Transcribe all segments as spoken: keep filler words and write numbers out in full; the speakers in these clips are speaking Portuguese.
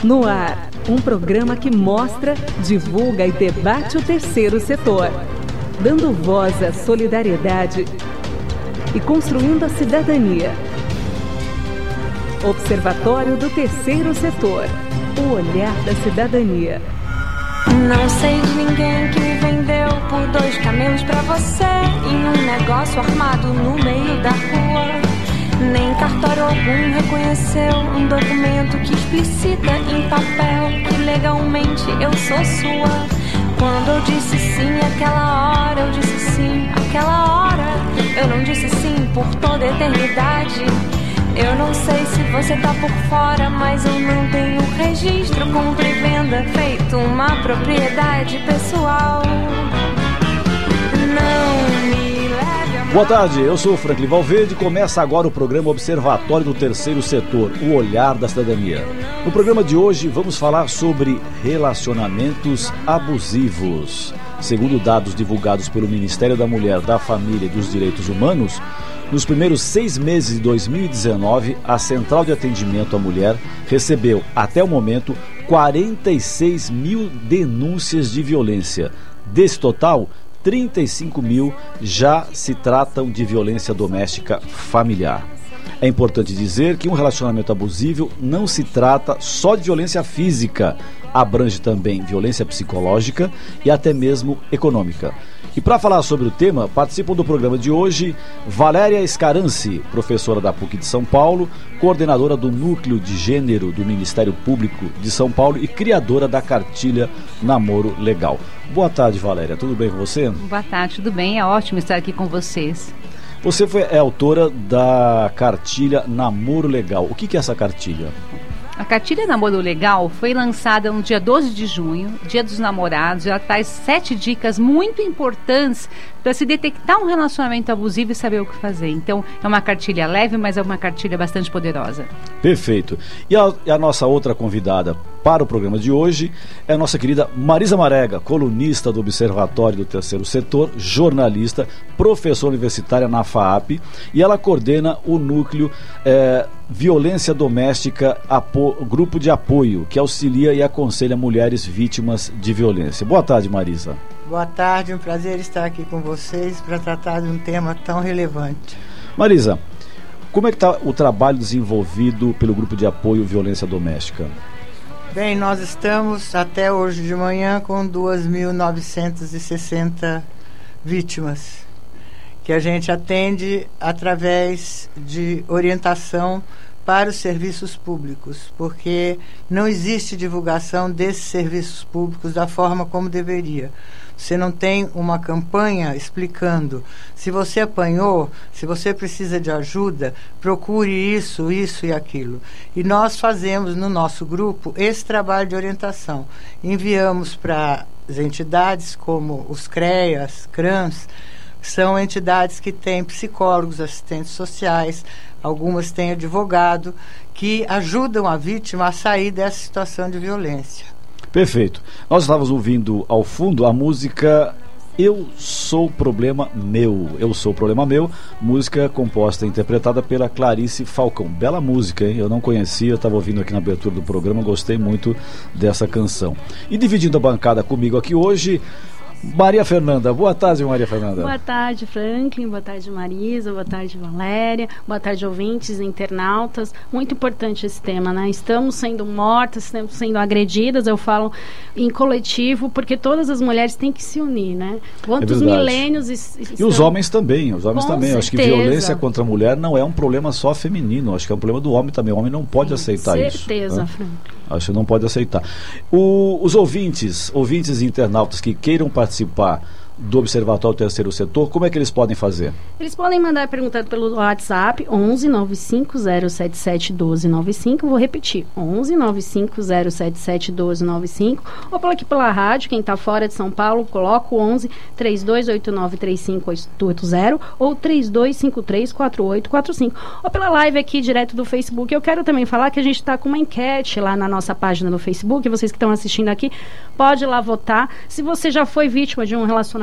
No ar, um programa que mostra, divulga e debate o terceiro setor, dando voz à solidariedade e construindo a cidadania. Observatório do Terceiro Setor, o olhar da cidadania. Não sei de ninguém que me vendeu por dois camelos pra você, em um negócio armado no meio da rua. Nem cartório algum reconheceu um documento que explicita em papel que legalmente eu sou sua. Quando eu disse sim aquela hora, eu disse sim aquela hora. Eu não disse sim por toda a eternidade. Eu não sei se você tá por fora, mas eu não tenho registro, compra e venda, feito uma propriedade pessoal. Não me leve a... Boa tarde, eu sou o Franklin Valverde e começa agora o programa Observatório do Terceiro Setor, o olhar da cidadania. No programa de hoje vamos falar sobre relacionamentos abusivos. Segundo dados divulgados pelo Ministério da Mulher, da Família e dos Direitos Humanos, nos primeiros seis meses de dois mil e dezenove, a Central de Atendimento à Mulher recebeu, até o momento, quarenta e seis mil denúncias de violência. Desse total, trinta e cinco mil já se tratam de violência doméstica familiar. É importante dizer que um relacionamento abusivo não se trata só de violência física, abrange também violência psicológica e até mesmo econômica. E para falar sobre o tema, participam do programa de hoje Valéria Scaranci, professora da P U C de São Paulo, coordenadora do Núcleo de Gênero do Ministério Público de São Paulo e criadora da cartilha Namoro Legal. Boa tarde, Valéria. Tudo bem com você? Boa tarde, tudo bem. É ótimo estar aqui com vocês. Você foi, é autora da cartilha Namoro Legal. O que, que é essa cartilha? A cartilha Namoro Legal foi lançada no dia doze de junho, Dia dos Namorados. Ela traz sete dicas muito importantes para se detectar um relacionamento abusivo e saber o que fazer. Então, é uma cartilha leve, mas é uma cartilha bastante poderosa. Perfeito. E a, e a nossa outra convidada para o programa de hoje é a nossa querida Marisa Marega, colunista do Observatório do Terceiro Setor, jornalista, professora universitária na FAAP, e ela coordena o núcleo é, Violência Doméstica, Apo, Grupo de Apoio, que auxilia e aconselha mulheres vítimas de violência. Boa tarde, Marisa. Boa tarde, um prazer estar aqui com vocês para tratar de um tema tão relevante. Marisa, como é que está o trabalho desenvolvido pelo Grupo de Apoio Violência Doméstica? Bem, nós estamos até hoje de manhã com duas mil novecentas e sessenta vítimas, que a gente atende através de orientação para os serviços públicos, porque não existe divulgação desses serviços públicos da forma como deveria. Você não tem uma campanha explicando, se você apanhou, se você precisa de ajuda, procure isso, isso e aquilo. E nós fazemos no nosso grupo esse trabalho de orientação. Enviamos para as entidades como os CREAS, CRANS, são entidades que têm psicólogos, assistentes sociais, algumas têm advogado, que ajudam a vítima a sair dessa situação de violência. Perfeito. Nós estávamos ouvindo ao fundo a música Eu Sou Problema Meu. Eu Sou Problema Meu, música composta e interpretada pela Clarice Falcão. Bela música, hein? Eu não conhecia, eu estava ouvindo aqui na abertura do programa, gostei muito dessa canção. E dividindo a bancada comigo aqui hoje, Maria Fernanda. Boa tarde, Maria Fernanda. Boa tarde, Franklin. Boa tarde, Marisa. Boa tarde, Valéria. Boa tarde, ouvintes, internautas. Muito importante esse tema, né? Estamos sendo mortas, estamos sendo agredidas, eu falo em coletivo, porque todas as mulheres têm que se unir, né? Quantos é milênios... Est- e os homens também, os homens Com também. certeza. Acho que violência contra a mulher não é um problema só feminino, acho que é um problema do homem também. O homem não pode aceitar certeza, isso. Certeza, né? Franklin. Acho que não pode aceitar. O, os ouvintes, ouvintes e internautas que queiram participar do Observatório do Terceiro Setor, como é que eles podem fazer? Eles podem mandar perguntar pelo WhatsApp onze nove cinco zero sete sete um dois nove cinco. Vou repetir, onze nove cinco zero sete sete um dois nove cinco, ou pela aqui pela rádio. Quem está fora de São Paulo, coloca o onze três dois oito nove três cinco oito zero ou três dois cinco três quatro oito quatro cinco, ou pela live aqui direto do Facebook. Eu quero também falar que a gente está com uma enquete lá na nossa página no Facebook. Vocês que estão assistindo aqui, pode ir lá votar se você já foi vítima de um relacionamento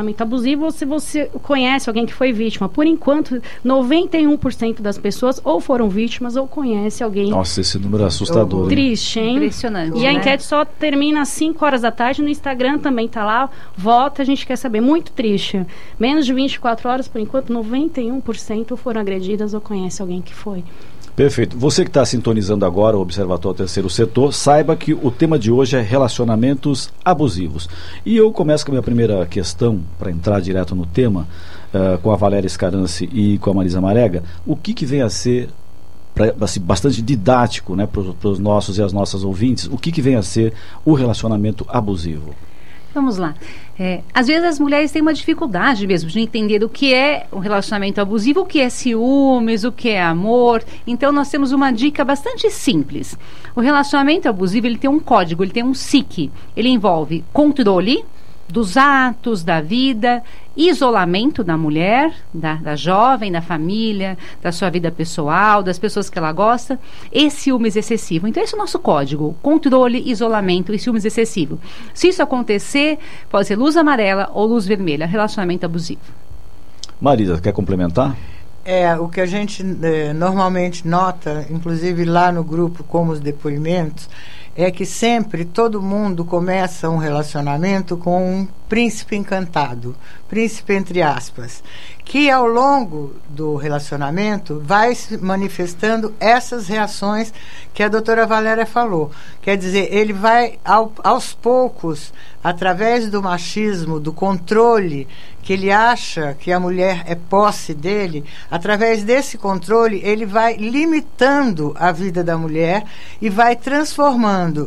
relacionamento abusivo ou se você conhece alguém que foi vítima. Por enquanto, noventa e um por cento das pessoas ou foram vítimas ou conhece alguém. Nossa, esse número é assustador. Triste, hein? Impressionante. E né? a enquete só termina às cinco horas da tarde. No Instagram também tá lá. Vota, a gente quer saber. Muito triste. Menos de vinte e quatro horas, por enquanto, noventa e um por cento foram agredidas ou conhece alguém que foi. Perfeito. Você que está sintonizando agora o Observatório Terceiro Setor, saiba que o tema de hoje é relacionamentos abusivos. E eu começo com a minha primeira questão, para entrar direto no tema, uh, com a Valéria Scarance e com a Marisa Marega. O que, que vem a ser, pra, assim, bastante didático, né, para os nossos e as nossas ouvintes, o que, que vem a ser o relacionamento abusivo? Vamos lá. É, às vezes as mulheres têm uma dificuldade mesmo de entender o que é um relacionamento abusivo, o que é ciúmes, o que é amor. Então nós temos uma dica bastante simples. O relacionamento abusivo, ele tem um código, ele tem um S I C. Ele envolve controle dos atos, da vida, isolamento da mulher, da, da jovem, da família, da sua vida pessoal, das pessoas que ela gosta, e ciúmes excessivo. Então esse é o nosso código, controle, isolamento e ciúmes excessivo. Se isso acontecer, pode ser luz amarela ou luz vermelha, relacionamento abusivo. Marisa, quer complementar? É, o que a gente eh, normalmente nota, inclusive lá no grupo, como os depoimentos, é que sempre todo mundo começa um relacionamento com um príncipe encantado, príncipe entre aspas, que ao longo do relacionamento vai se manifestando essas reações que a doutora Valéria falou. Quer dizer, ele vai ao, aos poucos, através do machismo, do controle, que ele acha que a mulher é posse dele, através desse controle ele vai limitando a vida da mulher e vai transformando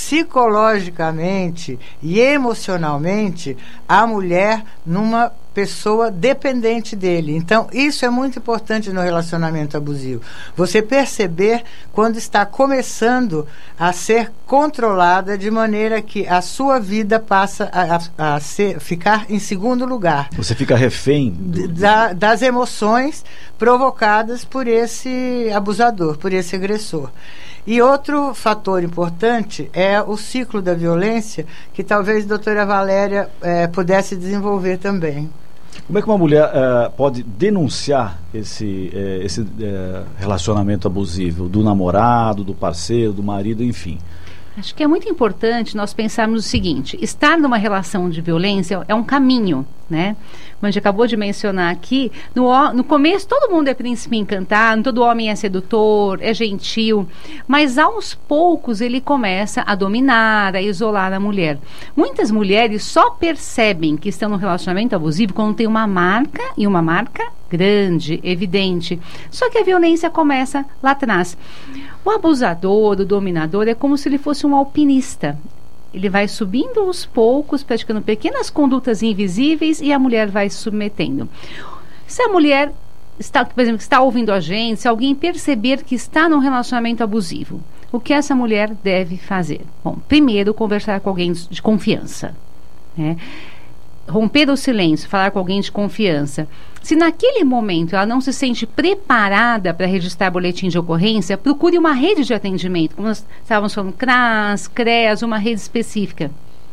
psicologicamente e emocionalmente a mulher numa pessoa dependente dele. Então, isso é muito importante no relacionamento abusivo. Você perceber quando está começando a ser controlada de maneira que a sua vida passa a, a, a ser, ficar em segundo lugar. Você fica refém do... da, das emoções provocadas por esse abusador, por esse agressor. E outro fator importante é o ciclo da violência, que talvez a doutora Valéria eh, pudesse desenvolver também. Como é que uma mulher uh, pode denunciar esse, uh, esse uh, relacionamento abusivo do namorado, do parceiro, do marido, enfim? Acho que é muito importante nós pensarmos o seguinte: estar numa relação de violência é um caminho, né? Como a gente acabou de mencionar aqui, no, no começo todo mundo é príncipe encantado, todo homem é sedutor, é gentil, mas aos poucos ele começa a dominar, a isolar a mulher. Muitas mulheres só percebem que estão num relacionamento abusivo quando tem uma marca, e uma marca grande, evidente. Só que a violência começa lá atrás. O abusador, o dominador, é como se ele fosse um alpinista. Ele vai subindo aos poucos, praticando pequenas condutas invisíveis, e a mulher vai se submetendo. Se a mulher está, por exemplo, está ouvindo a gente, se alguém perceber que está num relacionamento abusivo, o que essa mulher deve fazer? Bom, primeiro, conversar com alguém de confiança, né? Romper o silêncio, falar com alguém de confiança. Se naquele momento ela não se sente preparada para registrar boletim de ocorrência, procure uma rede de atendimento, como nós estávamos falando, CRAS, CREAS, uma rede específica.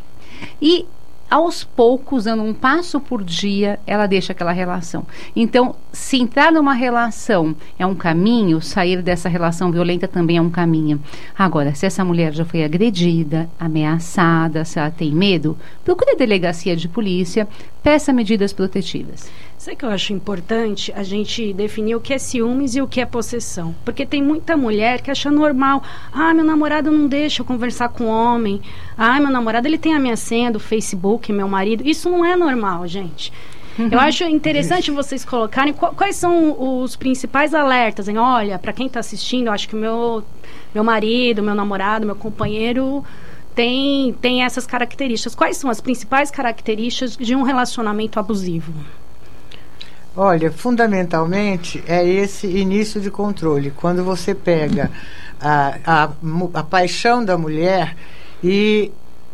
E aos poucos, dando um passo por dia, ela deixa aquela relação. Então, se entrar numa relação é um caminho, sair dessa relação violenta também é um caminho. Agora, se essa mulher já foi agredida, ameaçada, se ela tem medo, procure a delegacia de polícia, peça medidas protetivas. Sabe que eu acho importante a gente definir o que é ciúmes e o que é possessão? Porque tem muita mulher que acha normal. Ah, meu namorado não deixa eu conversar com homem. Ah, meu namorado, ele tem a minha senha do Facebook, meu marido. Isso não é normal, gente. Uhum. Eu acho interessante vocês colocarem quais são os principais alertas. Hein? Olha, para quem está assistindo, eu acho que meu, meu marido, meu namorado, meu companheiro... Tem, tem essas características. Quais são as principais características de um relacionamento abusivo? Olha, fundamentalmente é esse início de controle. Quando você pega a, a, a paixão da mulher e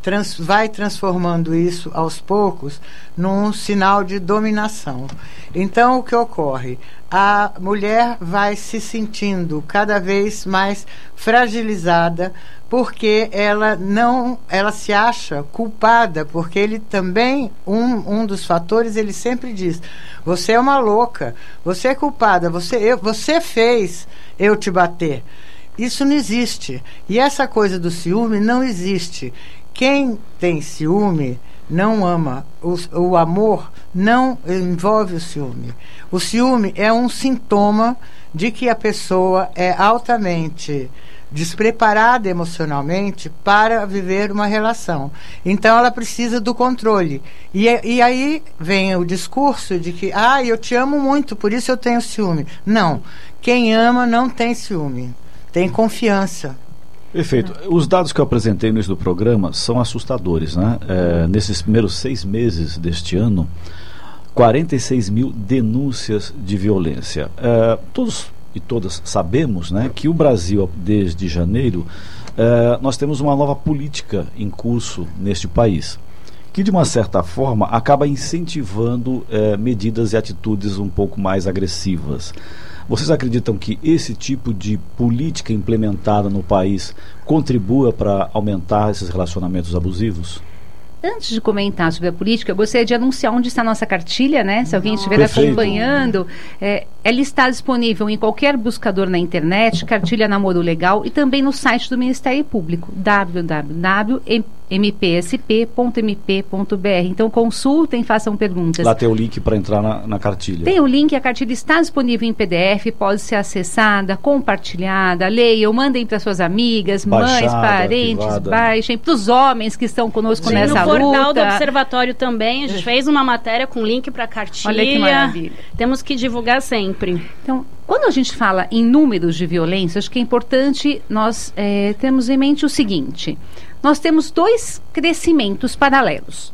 trans, vai transformando isso aos poucos num sinal de dominação. Então, o que ocorre? A mulher vai se sentindo cada vez mais fragilizada, porque ela não, ela se acha culpada, porque ele também, um, um dos fatores, ele sempre diz: você é uma louca, você é culpada, você, eu, você fez eu te bater. Isso não existe. E essa coisa do ciúme não existe. Quem tem ciúme não ama. O, o amor não envolve o ciúme. O ciúme é um sintoma de que a pessoa é altamente despreparada emocionalmente para viver uma relação. Então ela precisa do controle. E, e aí vem o discurso de que, ah, eu te amo muito, por isso eu tenho ciúme. Não. Quem ama não tem ciúme. Tem confiança. Perfeito. Os dados que eu apresentei no início do programa são assustadores, né? É, nesses primeiros seis meses deste ano, quarenta e seis mil denúncias de violência. É, todos e todas sabemos, né, que o Brasil, desde janeiro, é, nós temos uma nova política em curso neste país, que de uma certa forma acaba incentivando é, medidas e atitudes um pouco mais agressivas. Vocês acreditam que esse tipo de política implementada no país contribua para aumentar esses relacionamentos abusivos? Antes de comentar sobre a política, eu gostaria de anunciar onde está a nossa cartilha, né? Se alguém estiver Perfeito. acompanhando, é, ela está disponível em qualquer buscador na internet, Cartilha Namoro Legal, e também no site do Ministério Público, w w w ponto m p s p ponto m p ponto b r. Então consultem, façam perguntas. Lá tem o link para entrar na, na cartilha. Tem o link, a cartilha está disponível em P D F, pode ser acessada, compartilhada, leiam, mandem para suas amigas, Baixada, mães, parentes, arquivada. Baixem, para os homens que estão conosco Sim, nessa no luta. portal do Observatório também, a gente fez uma matéria com link para a cartilha. Olha que maravilha. Temos que divulgar sempre. Então, quando a gente fala em números de violência, acho que é importante nós é, termos em mente o seguinte: nós temos dois crescimentos paralelos.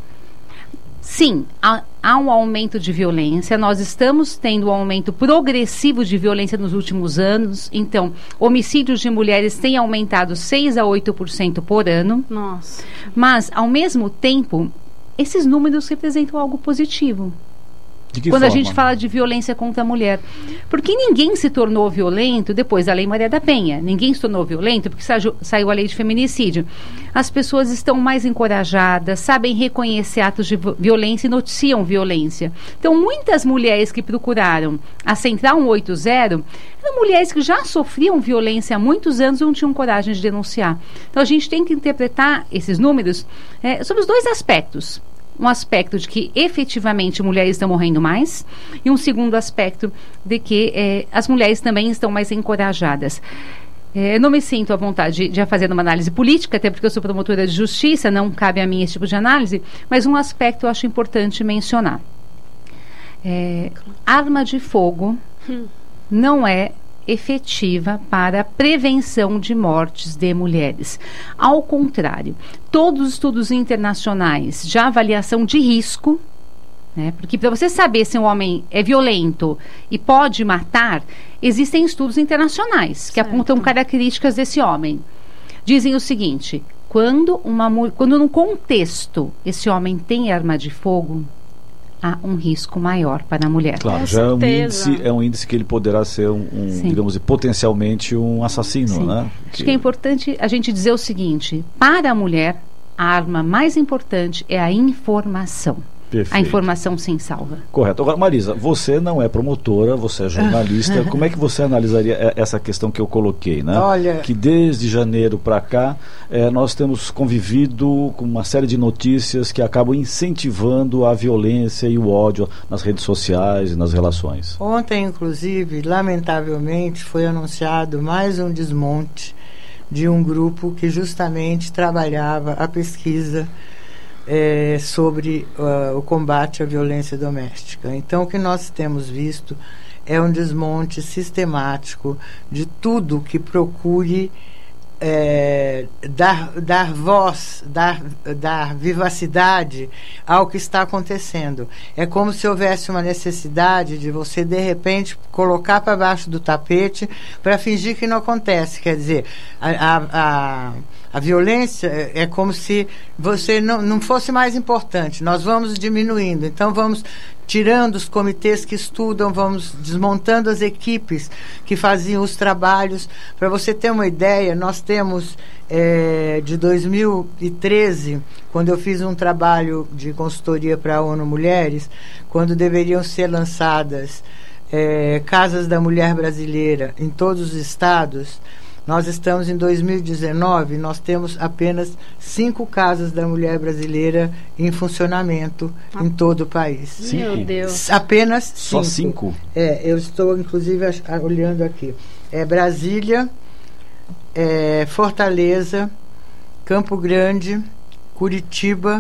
Sim, há, há um aumento de violência, nós estamos tendo um aumento progressivo de violência nos últimos anos. Então, homicídios de mulheres têm aumentado seis a oito por cento por ano. Nossa. Mas, ao mesmo tempo, esses números representam algo positivo. De que quando forma? a gente fala de violência contra a mulher. Porque ninguém se tornou violento depois da Lei Maria da Penha. Ninguém se tornou violento porque saiu, saiu a lei de feminicídio. As pessoas estão mais encorajadas, sabem reconhecer atos de violência e noticiam violência. Então, muitas mulheres que procuraram a Central cento e oitenta eram mulheres que já sofriam violência há muitos anos e não tinham coragem de denunciar. Então, a gente tem que interpretar esses números é, sobre os dois aspectos. Um aspecto de que efetivamente mulheres estão morrendo mais e um segundo aspecto de que eh, as mulheres também estão mais encorajadas. Eh, eu não me sinto à vontade de, de fazer uma análise política, até porque eu sou promotora de justiça, não cabe a mim esse tipo de análise, mas um aspecto eu acho importante mencionar. Eh, arma de fogo hum. não é efetiva para a prevenção de mortes de mulheres. Ao contrário, todos os estudos internacionais de avaliação de risco, né, porque para você saber se um homem é violento e pode matar, existem estudos internacionais que certo. apontam características desse homem. Dizem o seguinte: quando, uma, quando num contexto esse homem tem arma de fogo, há um risco maior para a mulher. Claro, já é um, índice, é um índice que ele poderá ser um, um digamos, potencialmente um assassino, Sim. né? Acho que... que é importante a gente dizer o seguinte: para a mulher, a arma mais importante é a informação. Perfeito. A informação sim salva. Correto. Agora, Marisa, você não é promotora, você é jornalista. Como é que você analisaria essa questão que eu coloquei, né? Olha... Que desde janeiro para cá, eh, nós temos convivido com uma série de notícias que acabam incentivando a violência e o ódio nas redes sociais e nas relações. Ontem, inclusive, lamentavelmente, foi anunciado mais um desmonte de um grupo que justamente trabalhava a pesquisa É, sobre uh, o combate à violência doméstica. Então, o que nós temos visto é um desmonte sistemático de tudo que procure é, dar, dar voz, dar, dar vivacidade ao que está acontecendo. É como se houvesse uma necessidade de você, de repente, colocar para baixo do tapete para fingir que não acontece. Quer dizer, a... a, a A violência é, é como se você não, não fosse mais importante. Nós vamos diminuindo. Então, vamos tirando os comitês que estudam, vamos desmontando as equipes que faziam os trabalhos. Para você ter uma ideia, nós temos, é, de dois mil e treze, quando eu fiz um trabalho de consultoria para a ONU Mulheres, quando deveriam ser lançadas é, Casas da Mulher Brasileira em todos os estados, nós estamos em dois mil e dezenove, nós temos apenas cinco casas da mulher brasileira em funcionamento ah. em todo o país. Cinco? Meu Deus. Apenas cinco. Só cinco? É, eu estou, inclusive, olhando aqui. É Brasília, é, Fortaleza, Campo Grande, Curitiba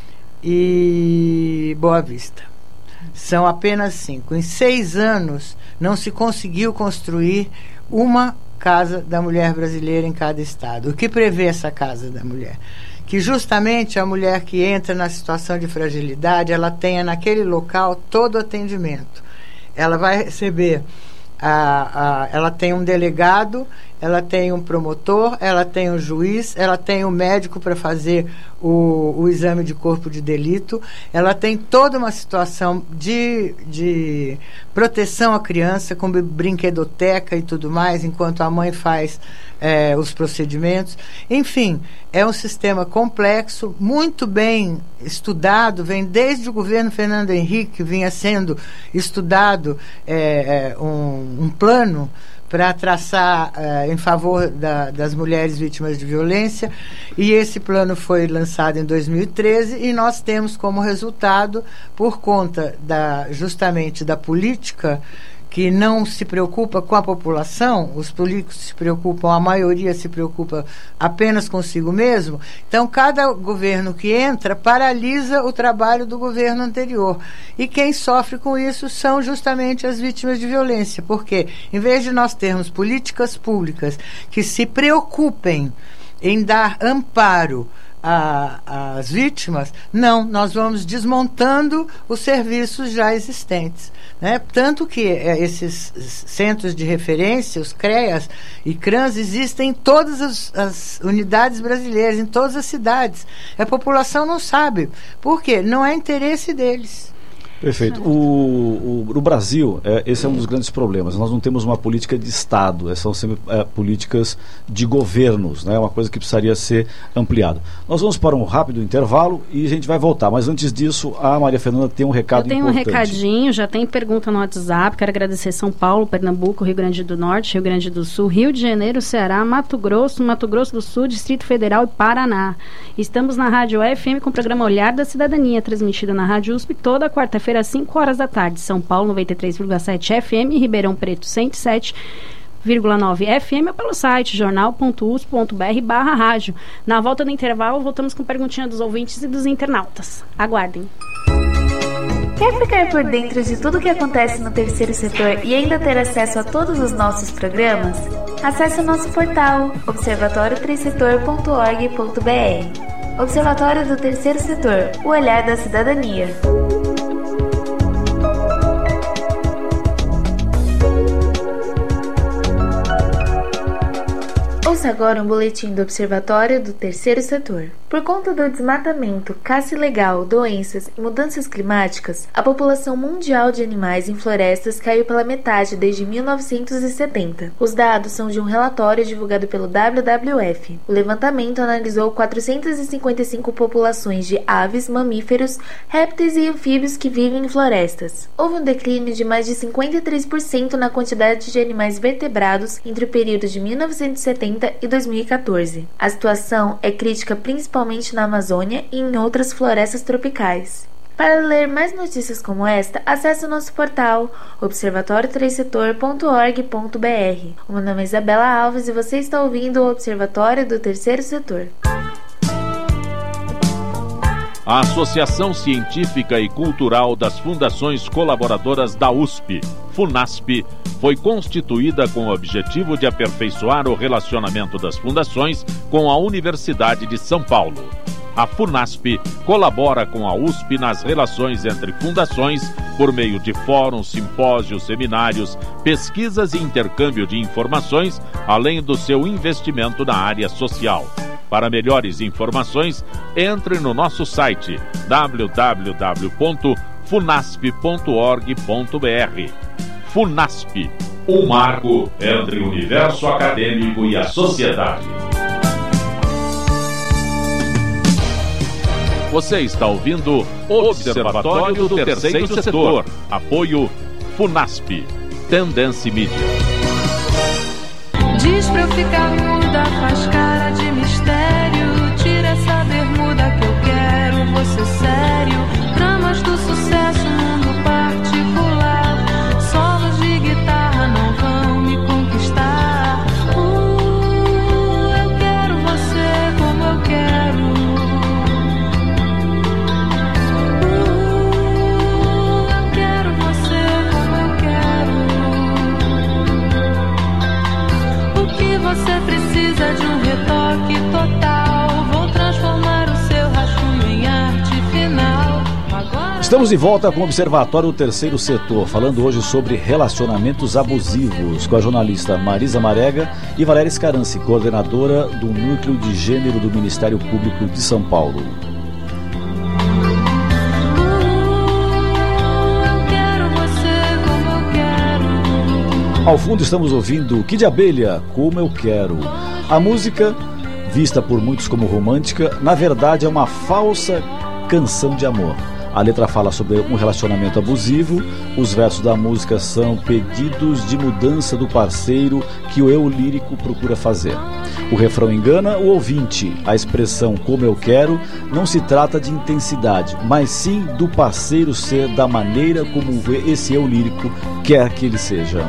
e Boa Vista. São apenas cinco. Em seis anos, não se conseguiu construir uma Casa da Mulher Brasileira em cada estado. O que prevê essa Casa da Mulher? Que justamente a mulher que entra na situação de fragilidade, ela tenha naquele local todo o atendimento. Ela vai receber, a, a, ela tem um delegado, ela tem um promotor, ela tem um juiz, ela tem um médico para fazer o, o exame de corpo de delito, ela tem toda uma situação de, de proteção à criança, com brinquedoteca e tudo mais, enquanto a mãe faz é, os procedimentos. Enfim, é um sistema complexo, muito bem estudado, vem desde o governo Fernando Henrique, vinha sendo estudado é, é, um, um plano para traçar uh, em favor da, das mulheres vítimas de violência, e esse plano foi lançado em dois mil e treze, e nós temos como resultado, por conta da, justamente da política que não se preocupa com a população, os políticos se preocupam, a maioria se preocupa apenas consigo mesmo, então cada governo que entra paralisa o trabalho do governo anterior. E quem sofre com isso são justamente as vítimas de violência, porque em vez de nós termos políticas públicas que se preocupem em dar amparo às vítimas, não, nós vamos desmontando os serviços já existentes, né? Tanto que é, esses centros de referência, os CREAS e CRANS, existem em todas as, as unidades brasileiras, em todas as cidades. A população não sabe. Por quê? Não é interesse deles. Perfeito. O, o, no Brasil, é, esse é um dos grandes problemas. Nós não temos uma política de Estado, é, são sempre é, políticas de governos, né? É uma coisa que precisaria ser ampliada. Nós vamos para um rápido intervalo e a gente vai voltar, mas antes disso, a Maria Fernanda tem um recado importante. Eu tenho importante. um recadinho, já tem pergunta no WhatsApp, quero agradecer São Paulo, Pernambuco, Rio Grande do Norte, Rio Grande do Sul, Rio de Janeiro, Ceará, Mato Grosso, Mato Grosso do Sul, Distrito Federal e Paraná. Estamos na Rádio F M com o programa Olhar da Cidadania, transmitido na Rádio U S P toda quarta-feira às cinco horas da tarde. São Paulo noventa e três vírgula sete F M, Ribeirão Preto cento e sete vírgula nove F M, ou pelo site jornal ponto u s p ponto b r barra rádio. Na volta do intervalo, voltamos com perguntinha dos ouvintes e dos internautas. Aguardem. Quer ficar por dentro de tudo o que acontece no terceiro setor e ainda ter acesso a todos os nossos programas? Acesse o nosso portal observatório três setor ponto org ponto b r. Observatório do Terceiro Setor, o olhar da cidadania. Ouça agora um boletim do Observatório do Terceiro Setor. Por conta do desmatamento, caça ilegal, doenças e mudanças climáticas, a população mundial de animais em florestas caiu pela metade desde mil novecentos e setenta. Os dados são de um relatório divulgado pelo W W F. O levantamento analisou quatrocentas e cinquenta e cinco populações de aves, mamíferos, répteis e anfíbios que vivem em florestas. Houve um declínio de mais de cinquenta e três por cento na quantidade de animais vertebrados entre o período de mil novecentos e setenta e dois mil e quatorze. A situação é crítica principalmente na Amazônia e em outras florestas tropicais. Para ler mais notícias como esta, acesse o nosso portal observatório três setor ponto org ponto b r. O meu nome é Isabela Alves e você está ouvindo o Observatório do Terceiro Setor. A Associação Científica e Cultural das Fundações Colaboradoras da U S P, FUNASP, foi constituída com o objetivo de aperfeiçoar o relacionamento das fundações com a Universidade de São Paulo. A FUNASP colabora com a U S P nas relações entre fundações por meio de fóruns, simpósios, seminários, pesquisas e intercâmbio de informações, além do seu investimento na área social. Para melhores informações, entre no nosso site w w w ponto funasp ponto org ponto b r. Funasp, um marco entre o universo acadêmico e a sociedade. Você está ouvindo o Observatório do Terceiro Setor. Apoio Funasp, Tendência Mídia. Diz pra eu ficar muda, faz cara de mistério. Tira essa bermuda que eu quero, você sério. Dramas do sucesso, mundo particular. Solos de guitarra não vão me conquistar. Uh, eu quero você como eu quero. Uh, eu quero você como eu quero. O que você precisa de um retoque total? Vou transformar o seu rascunho em arte final. Agora... Estamos de volta com o Observatório do Terceiro Setor, falando hoje sobre relacionamentos abusivos, com a jornalista Marisa Marega e Valéria Scaranci, coordenadora do Núcleo de Gênero do Ministério Público de São Paulo. Eu quero você como eu quero. Ao fundo estamos ouvindo Kid Abelha, Como Eu Quero. A música, vista por muitos como romântica, na verdade é uma falsa canção de amor. A letra fala sobre um relacionamento abusivo, os versos da música são pedidos de mudança do parceiro que o eu lírico procura fazer. O refrão engana o ouvinte. A expressão como eu quero não se trata de intensidade, mas sim do parceiro ser da maneira como esse eu lírico quer que ele seja.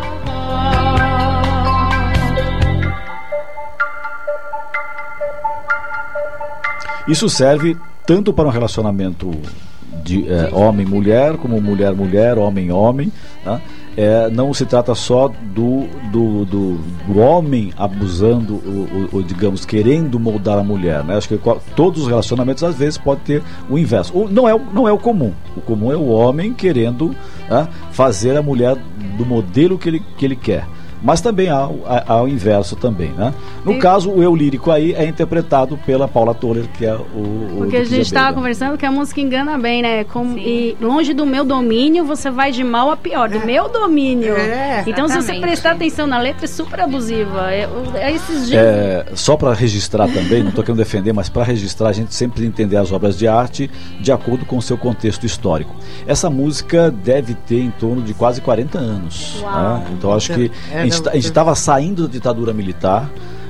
Isso serve tanto para um relacionamento de é, homem-mulher, como mulher-mulher, homem-homem, tá? É, não se trata só do, do, do, do homem abusando, ou, ou, digamos, querendo moldar a mulher, né? Acho que todos os relacionamentos às vezes podem ter o inverso. O, não, é, não é o comum. O comum é o homem querendo, tá, fazer a mulher do modelo que ele, que ele quer. Mas também há, há, há o inverso também, né? No e... caso, o eu lírico aí é interpretado pela Paula Toller, que é o... o Porque a gente estava conversando que a música engana bem, né? Como, e longe do meu domínio, você vai de mal a pior. Do é. meu domínio. É, então, se você prestar atenção na letra, é super abusiva. É, é esses dias... É, só para registrar também, não estou querendo defender, mas para registrar, a gente sempre tem que entender as obras de arte de acordo com o seu contexto histórico. Essa música deve ter em torno de quase quarenta anos. Né? Então, acho que... É, a gente estava saindo da ditadura militar,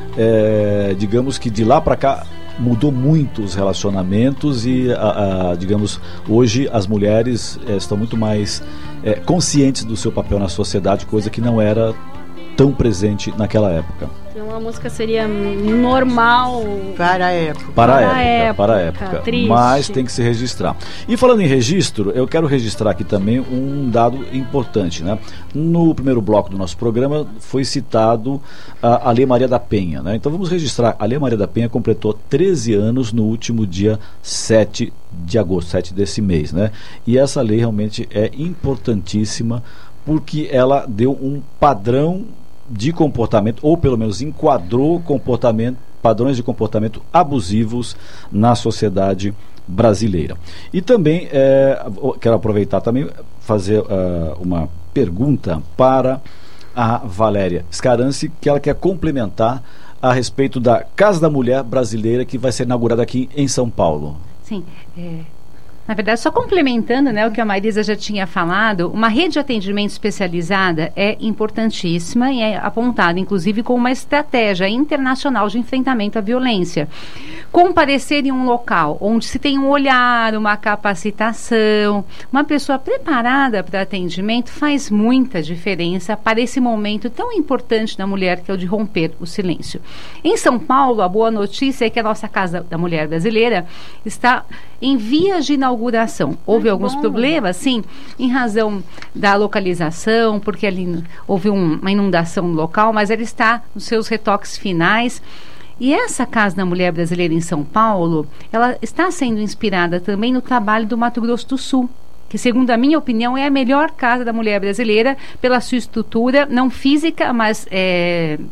é, digamos que de lá para cá mudou muito os relacionamentos e, a, a, digamos, hoje as mulheres é, estão muito mais é, conscientes do seu papel na sociedade, coisa que não era tão presente naquela época. Então a música seria normal para a época. Para a época, época, para a época. Triste. Mas tem que se registrar. E falando em registro, eu quero registrar aqui também um dado importante, né? No primeiro bloco do nosso programa foi citado a, a Lei Maria da Penha, né? Então vamos registrar. A Lei Maria da Penha completou treze anos no último dia sete de agosto, sete desse mês, né? E essa lei realmente é importantíssima porque ela deu um padrão de comportamento, ou pelo menos enquadrou comportamento, padrões de comportamento abusivos na sociedade brasileira. E também é, quero aproveitar também fazer uh, uma pergunta para a Valéria Scaranci, que ela quer complementar a respeito da Casa da Mulher Brasileira, que vai ser inaugurada aqui em São Paulo. Sim, é... Na verdade, só complementando, né, o que a Marisa já tinha falado, uma rede de atendimento especializada é importantíssima e é apontada, inclusive, como uma estratégia internacional de enfrentamento à violência. Comparecer em um local onde se tem um olhar, uma capacitação, uma pessoa preparada para atendimento faz muita diferença para esse momento tão importante da mulher, que é o de romper o silêncio. Em São Paulo, a boa notícia é que a nossa Casa da Mulher Brasileira está em vias de inauguração. Houve alguns bom. problemas, sim, em razão da localização, porque ali houve um, uma inundação no local, mas ela está nos seus retoques finais. E essa Casa da Mulher Brasileira em São Paulo, ela está sendo inspirada também no trabalho do Mato Grosso do Sul, que, segundo a minha opinião, é a melhor Casa da Mulher Brasileira pela sua estrutura, não física, mas é,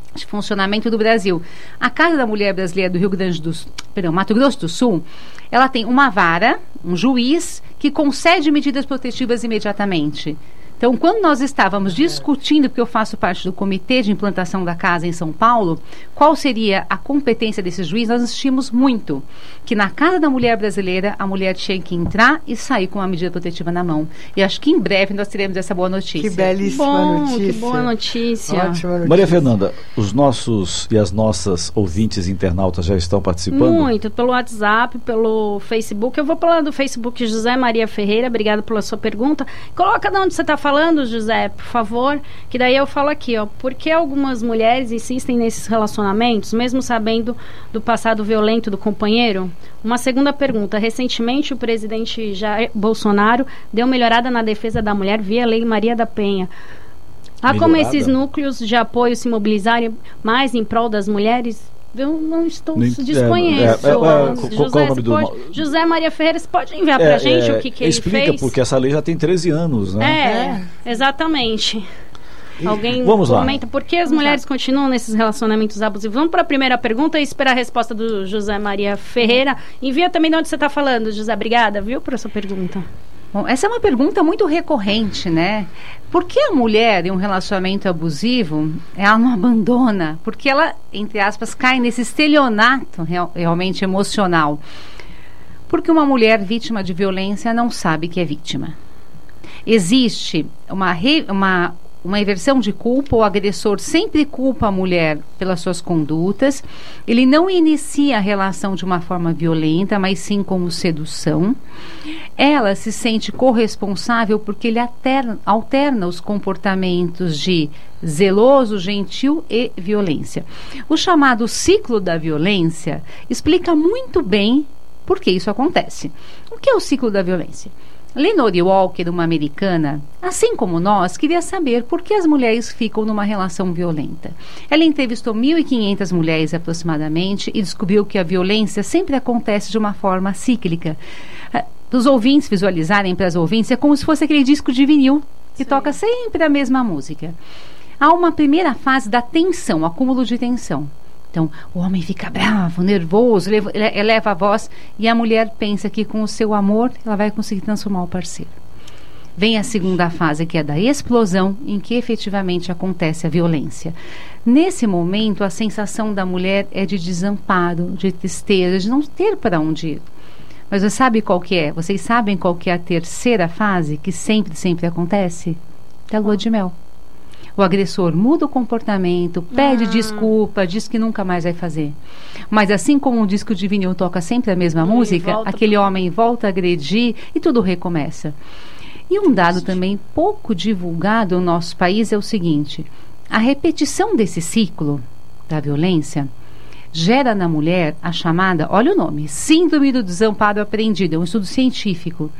de funcionamento do Brasil. A Casa da Mulher Brasileira do Rio Grande do Sul, perdão, Mato Grosso do Sul, ela tem uma vara, um juiz, que concede medidas protetivas imediatamente. Então, quando nós estávamos discutindo, porque eu faço parte do comitê de implantação da casa em São Paulo, qual seria a competência desse juiz, nós insistimos muito que na Casa da Mulher Brasileira, a mulher tinha que entrar e sair com uma medida protetiva na mão. E acho que em breve nós teremos essa boa notícia. Que belíssima Bom, notícia. que boa notícia. Ótima notícia. Maria Fernanda, os nossos e as nossas ouvintes internautas já estão participando? Muito, pelo WhatsApp, pelo Facebook. Eu vou falar do Facebook José Maria Ferreira, obrigado pela sua pergunta. Coloca de onde você está falando, José, por favor, que daí eu falo aqui, ó, por que algumas mulheres insistem nesses relacionamentos, mesmo sabendo do passado violento do companheiro? Uma segunda pergunta, recentemente o presidente Jair Bolsonaro deu melhorada na defesa da mulher via Lei Maria da Penha. Há como esses núcleos de apoio se mobilizarem mais em prol das mulheres? Eu não estou, não, desconheço. É, é, é, José, qual, qual é o nome do... pode, José Maria Ferreira, você pode enviar é, pra gente é, o que, que ele explica, fez? Explica, porque essa lei já tem treze anos, né? É, é. exatamente. Alguém Vamos comenta lá. por que as Vamos mulheres lá. continuam nesses relacionamentos abusivos. Vamos para a primeira pergunta e esperar a resposta do José Maria Ferreira. Envia também de onde você está falando, José. Obrigada, viu, por essa pergunta. Bom, essa é uma pergunta muito recorrente, né? Por que a mulher em um relacionamento abusivo, ela não abandona? Porque ela, entre aspas, cai nesse estelionato real, realmente emocional. Porque uma mulher vítima de violência não sabe que é vítima. Existe uma, re, uma, uma inversão de culpa, o agressor sempre culpa a mulher pelas suas condutas, ele não inicia a relação de uma forma violenta, mas sim como sedução. Ela se sente corresponsável porque ele alterna, alterna os comportamentos de zeloso, gentil e violência. O chamado ciclo da violência explica muito bem por que isso acontece. O que é o ciclo da violência? Lenore Walker, uma americana, assim como nós, queria saber por que as mulheres ficam numa relação violenta. Ela entrevistou mil e quinhentas mulheres aproximadamente e descobriu que a violência sempre acontece de uma forma cíclica. Para os ouvintes visualizarem, para as ouvintes, é como se fosse aquele disco de vinil que Sim. toca sempre a mesma música. Há uma primeira fase da tensão, acúmulo de tensão. Então, o homem fica bravo, nervoso, eleva, eleva a voz e a mulher pensa que com o seu amor ela vai conseguir transformar o parceiro. Vem a segunda fase, que é da explosão, em que efetivamente acontece a violência. Nesse momento, a sensação da mulher é de desamparo, de tristeza, de não ter para onde ir. Mas você sabe qual que é? Vocês sabem qual que é a terceira fase, que sempre, sempre acontece? Da lua de mel. O agressor muda o comportamento, pede ah. desculpa, diz que nunca mais vai fazer. Mas assim como o disco de vinil toca sempre a mesma e música, aquele pro... homem volta a agredir e tudo recomeça. E um dado também pouco divulgado no nosso país é o seguinte: a repetição desse ciclo da violência gera na mulher a chamada, olha o nome, síndrome do desamparo aprendido, é um estudo científico.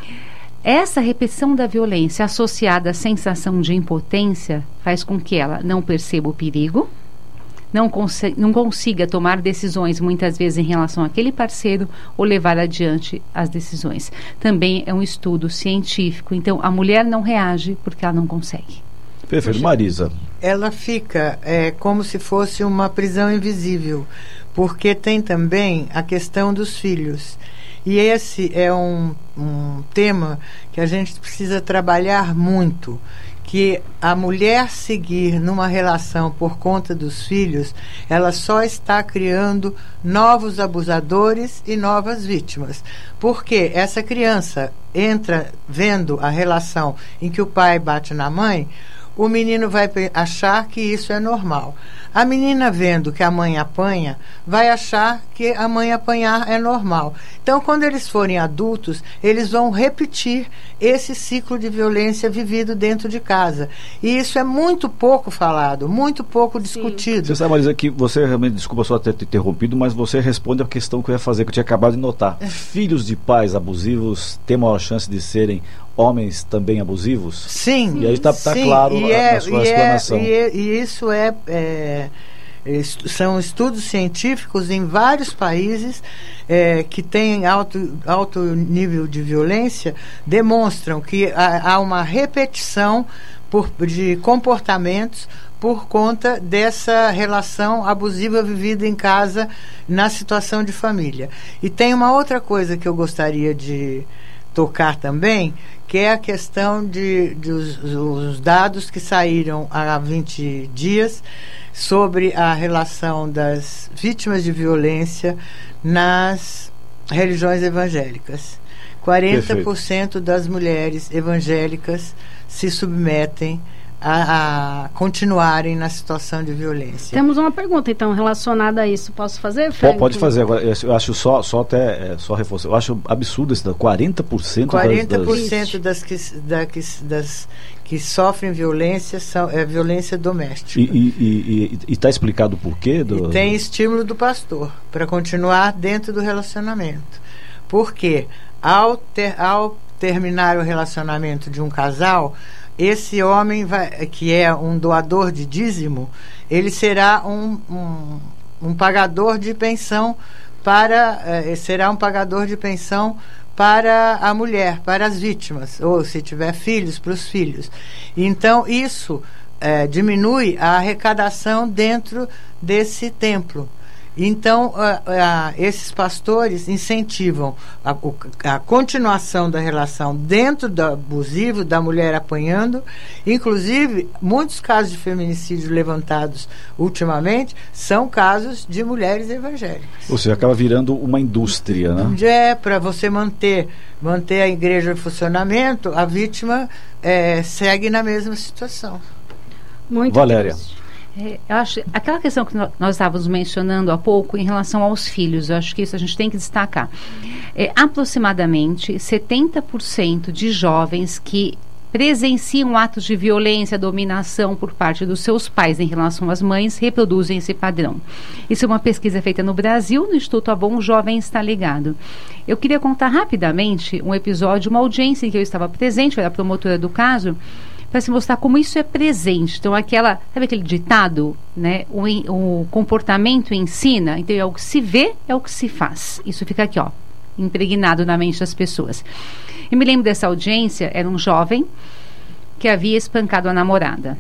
Essa repetição da violência associada à sensação de impotência faz com que ela não perceba o perigo, não, cons- não consiga tomar decisões muitas vezes em relação àquele parceiro ou levar adiante as decisões. Também é um estudo científico. Então, a mulher não reage porque ela não consegue. Perfeito. Marisa. Ela fica é, como se fosse uma prisão invisível, porque tem também a questão dos filhos. E esse é um, um tema que a gente precisa trabalhar muito, que a mulher seguir numa relação por conta dos filhos, ela só está criando novos abusadores e novas vítimas. Porque essa criança entra vendo a relação em que o pai bate na mãe, o menino vai achar que isso é normal. A menina, vendo que a mãe apanha, vai achar que a mãe apanhar é normal. Então, quando eles forem adultos, eles vão repetir esse ciclo de violência vivido dentro de casa. E isso é muito pouco falado, muito pouco Sim. discutido. Você sabe, Marisa, que você realmente, desculpa só ter te interrompido, mas você responde a questão que eu ia fazer, que eu tinha acabado de notar. Filhos de pais abusivos têm maior chance de serem homens também abusivos? Sim. E aí está tá claro e na, é, na sua e explanação. É, e, é, e isso é, é, est- são estudos científicos em vários países é, que têm alto, alto nível de violência, demonstram que há, há uma repetição por, de comportamentos por conta dessa relação abusiva vivida em casa na situação de família. E tem uma outra coisa que eu gostaria de tocar também, que é a questão de, de os, os dados que saíram há vinte dias sobre a relação das vítimas de violência nas religiões evangélicas. quarenta por cento Perfeito. Das mulheres evangélicas se submetem a, a continuarem na situação de violência. Temos uma pergunta, então, relacionada a isso. Posso fazer, Frank? Pode fazer. Agora, eu acho só, só até, é, só reforçar, eu acho absurdo esse, quarenta por cento quarenta por cento das, das, das, das, que, das que sofrem violência são, é violência doméstica. E está explicado por quê? Do... E tem estímulo do pastor para continuar dentro do relacionamento. Por quê? Ao, ter, ao terminar o relacionamento de um casal, esse homem, vai, que é um doador de dízimo, ele será um, um, um pagador de pensão para eh, será um pagador de pensão para a mulher, para as vítimas, ou se tiver filhos, para os filhos. Então isso eh, diminui a arrecadação dentro desse templo. Então, uh, uh, esses pastores incentivam a, a continuação da relação dentro do abusivo, da mulher apanhando. Inclusive, muitos casos de feminicídio levantados ultimamente são casos de mulheres evangélicas. Ou seja, acaba virando uma indústria, né? É, para você manter, manter a igreja em funcionamento, a vítima é, segue na mesma situação. Muito Valéria. triste. É, eu acho, aquela questão que nós estávamos mencionando há pouco em relação aos filhos, eu acho que isso a gente tem que destacar. É, aproximadamente setenta por cento de jovens que presenciam atos de violência, dominação por parte dos seus pais em relação às mães, reproduzem esse padrão. Isso é uma pesquisa feita no Brasil, no Instituto Avon Jovem Está Ligado. Eu queria contar rapidamente um episódio, uma audiência em que eu estava presente, eu era promotora do caso, para se mostrar como isso é presente. Então, aquela, sabe aquele ditado, né? O, o comportamento ensina, então é o que se vê, é o que se faz. Isso fica aqui, ó, impregnado na mente das pessoas. Eu me lembro dessa audiência, era um jovem que havia espancado a namorada.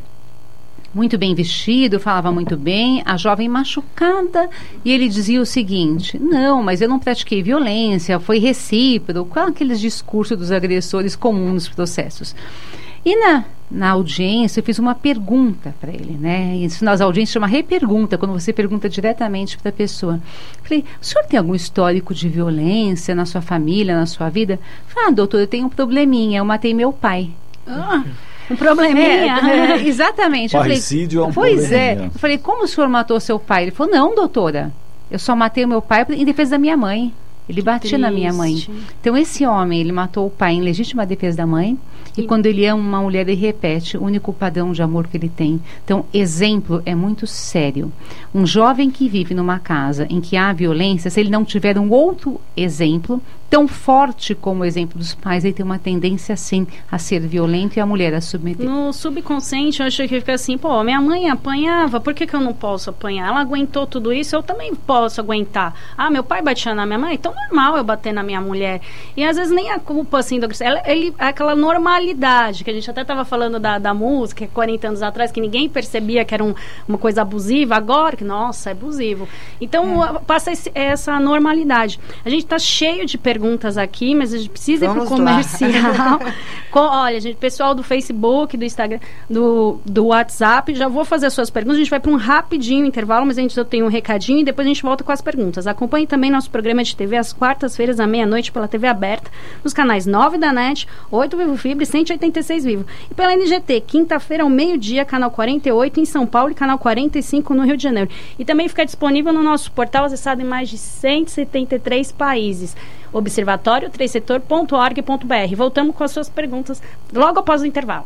Muito bem vestido, falava muito bem, a jovem machucada, e ele dizia o seguinte: não, mas eu não pratiquei violência, foi recíproco, aqueles discursos dos agressores comuns nos processos. E na, na audiência eu fiz uma pergunta para ele, né? Isso nas audiências chama repergunta, quando você pergunta diretamente para a pessoa. Falei, o senhor tem algum histórico de violência na sua família, na sua vida? Falei, ah, doutor, eu tenho um probleminha, eu matei meu pai. Ah, um probleminha? É, é, exatamente. Parricídio é um pois probleminha. é. Eu falei, como o senhor matou seu pai? Ele falou, não, doutora, eu só matei o meu pai em defesa da minha mãe. Ele batia Triste. na minha mãe. Então, esse homem, ele matou o pai em legítima defesa da mãe. E, e quando ele ama uma mulher, ele repete o único padrão de amor que ele tem. Então, exemplo é muito sério. Um jovem que vive numa casa em que há violência, se ele não tiver um outro exemplo tão forte como o exemplo dos pais, ele tem uma tendência, sim, a ser violento e a mulher a submeter. No subconsciente, eu acho que fica assim, pô, minha mãe apanhava, por que que eu não posso apanhar? Ela aguentou tudo isso, eu também posso aguentar. Ah, meu pai batia na minha mãe, então normal eu bater na minha mulher. E às vezes nem a culpa, assim, do ela, ele, aquela normalidade, que a gente até estava falando da, da música, quarenta anos atrás, que ninguém percebia que era um, uma coisa abusiva, agora que, nossa, é abusivo. Então, é. passa esse, essa normalidade. A gente está cheio de perguntas perguntas aqui, mas a gente precisa Vamos ir para o comercial. Com, olha, gente, pessoal do Facebook, do Instagram, do, do WhatsApp, já vou fazer as suas perguntas. A gente vai para um rapidinho intervalo, mas a gente já tem um recadinho e depois a gente volta com as perguntas. Acompanhe também nosso programa de T V às quartas-feiras, à meia-noite, pela T V aberta, nos canais nove da NET, oito Vivo Fibra e cento e oitenta e seis Vivo. E pela N G T, quinta-feira ao meio-dia, canal quarenta e oito em São Paulo e canal quarenta e cinco no Rio de Janeiro. E também fica disponível no nosso portal, acessado em mais de cento e setenta e três países. observatório três setor ponto org ponto b r. Voltamos com as suas perguntas logo após o intervalo.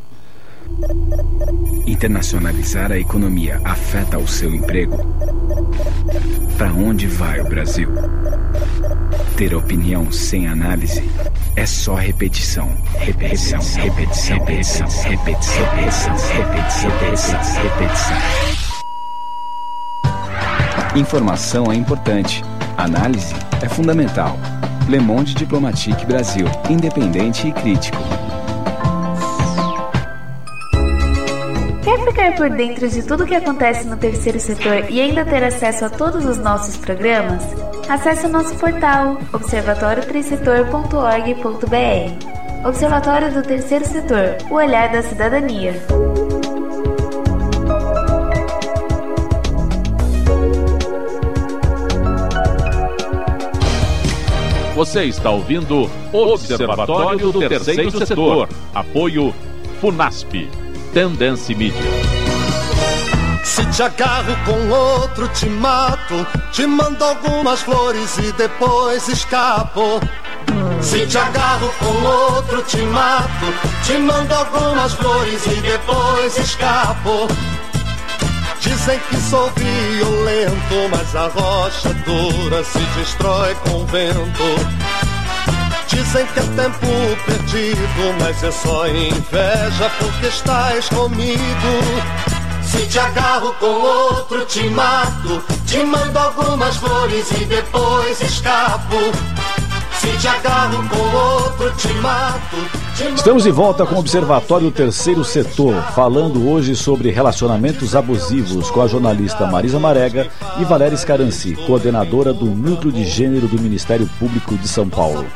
Internacionalizar a economia afeta o seu emprego? Para onde vai o Brasil? Ter opinião sem análise é só repetição. Repetição, repetição, repetição, repetição, repetição, repetição, repetição, repetição. Informação é importante. Análise é fundamental. Le Monde Diplomatique Brasil, independente e crítico. Quer ficar por dentro de tudo o que acontece no terceiro setor e ainda ter acesso a todos os nossos programas? Acesse o nosso portal observatório três setor ponto org ponto br. Observatório do Terceiro Setor, o olhar da cidadania. Você está ouvindo Observatório do Terceiro Setor. Apoio Funasp. Tendência Mídia. Se te agarro com outro, te mato. Te mando algumas flores e depois escapo. Se te agarro com outro, te mato. Te mando algumas flores e depois escapo. Dizem que sou violento, mas a rocha dura se destrói com o vento. Dizem que é tempo perdido, mas é só inveja porque estás comigo. Se te agarro com outro, te mato. Te mando algumas flores e depois escapo. Se te agarro com outro, te mato. Estamos de volta com o Observatório do Terceiro Setor, falando hoje sobre relacionamentos abusivos com a jornalista Marisa Marega e Valéria Scaranci, coordenadora do Núcleo de Gênero do Ministério Público de São Paulo.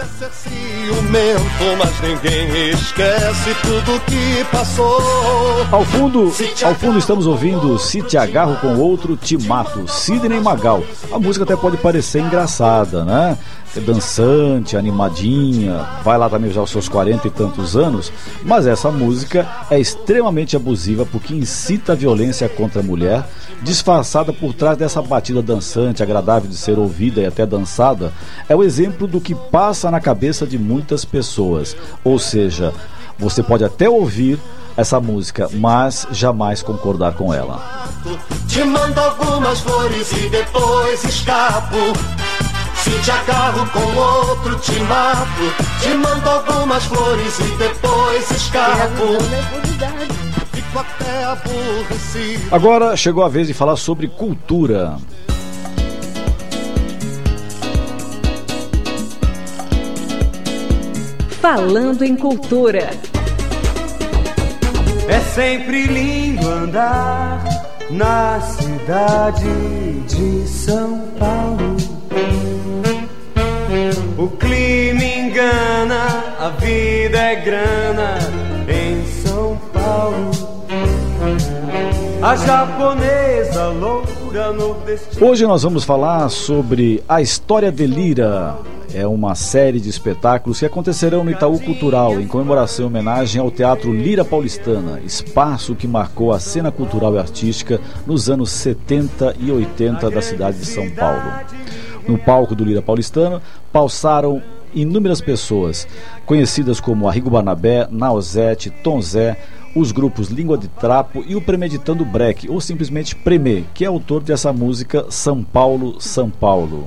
Mas ninguém esquece tudo que passou. Ao fundo, ao fundo estamos ouvindo Se Te Agarro com Outro, Te Mato, Sidney Magal. A música até pode parecer engraçada, né? É dançante, animadinha, vai lá também já aos seus quarenta e tantos anos, mas essa música é extremamente abusiva porque incita a violência contra a mulher, disfarçada por trás dessa batida dançante, agradável de ser ouvida e até dançada. É o exemplo do que passa na cabeça de muitas pessoas, ou seja, você pode até ouvir essa música, mas jamais concordar com ela. Te mando algumas flores e depois escapo. Se te agarro com outro, te mato. Te mando algumas flores e depois escapo. Fico até aborrecido. Agora chegou a vez de falar sobre cultura. Falando em cultura. É sempre lindo andar na cidade de São Paulo. O clima engana, a vida é grana em São Paulo. A japonesa loura nordestina. Hoje nós vamos falar sobre A História de Lira. É uma série de espetáculos que acontecerão no Itaú Cultural em comemoração e homenagem ao Teatro Lira Paulistana, espaço que marcou a cena cultural e artística nos anos setenta e oitenta da cidade de São Paulo. No palco do Lira Paulistana, passaram inúmeras pessoas, conhecidas como Arrigo Barnabé, Nausete, Tom Zé, os grupos Língua de Trapo e o Premeditando Breck, ou simplesmente Premê, que é autor dessa música São Paulo, São Paulo.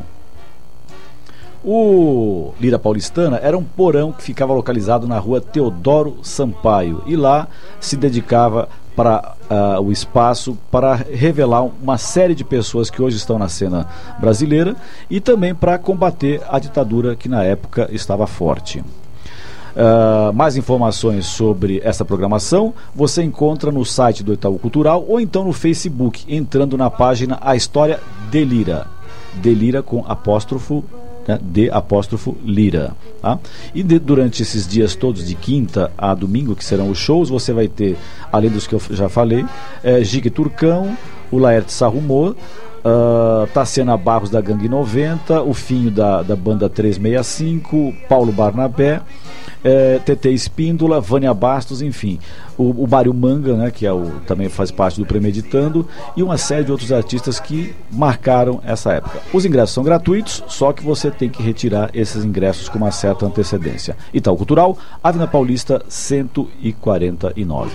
O Lira Paulistana era um porão que ficava localizado na rua Teodoro Sampaio, e lá se dedicava para uh, o espaço para revelar uma série de pessoas que hoje estão na cena brasileira e também para combater a ditadura que na época estava forte. Uh, mais informações sobre essa programação você encontra no site do Itaú Cultural ou então no Facebook, entrando na página A História de Lira, de Lira com apóstrofo, né, de apóstrofo Lira, tá? E de, durante esses dias todos, de quinta a domingo, que serão os shows, você vai ter, além dos que eu já falei, é, Gigue Turcão, o Laerte Sarrumor, uh, Tassiana Barros da Gangue noventa, o Finho da, da banda trezentos e sessenta e cinco, Paulo Barnabé, é, T T Espíndola, Vânia Bastos, enfim, o, o Mário Manga, né, que é o, também faz parte do Premeditando, e uma série de outros artistas que marcaram essa época. Os ingressos são gratuitos, só que você tem que retirar esses ingressos com uma certa antecedência. Itaú Cultural, Avenida Paulista cento e quarenta e nove.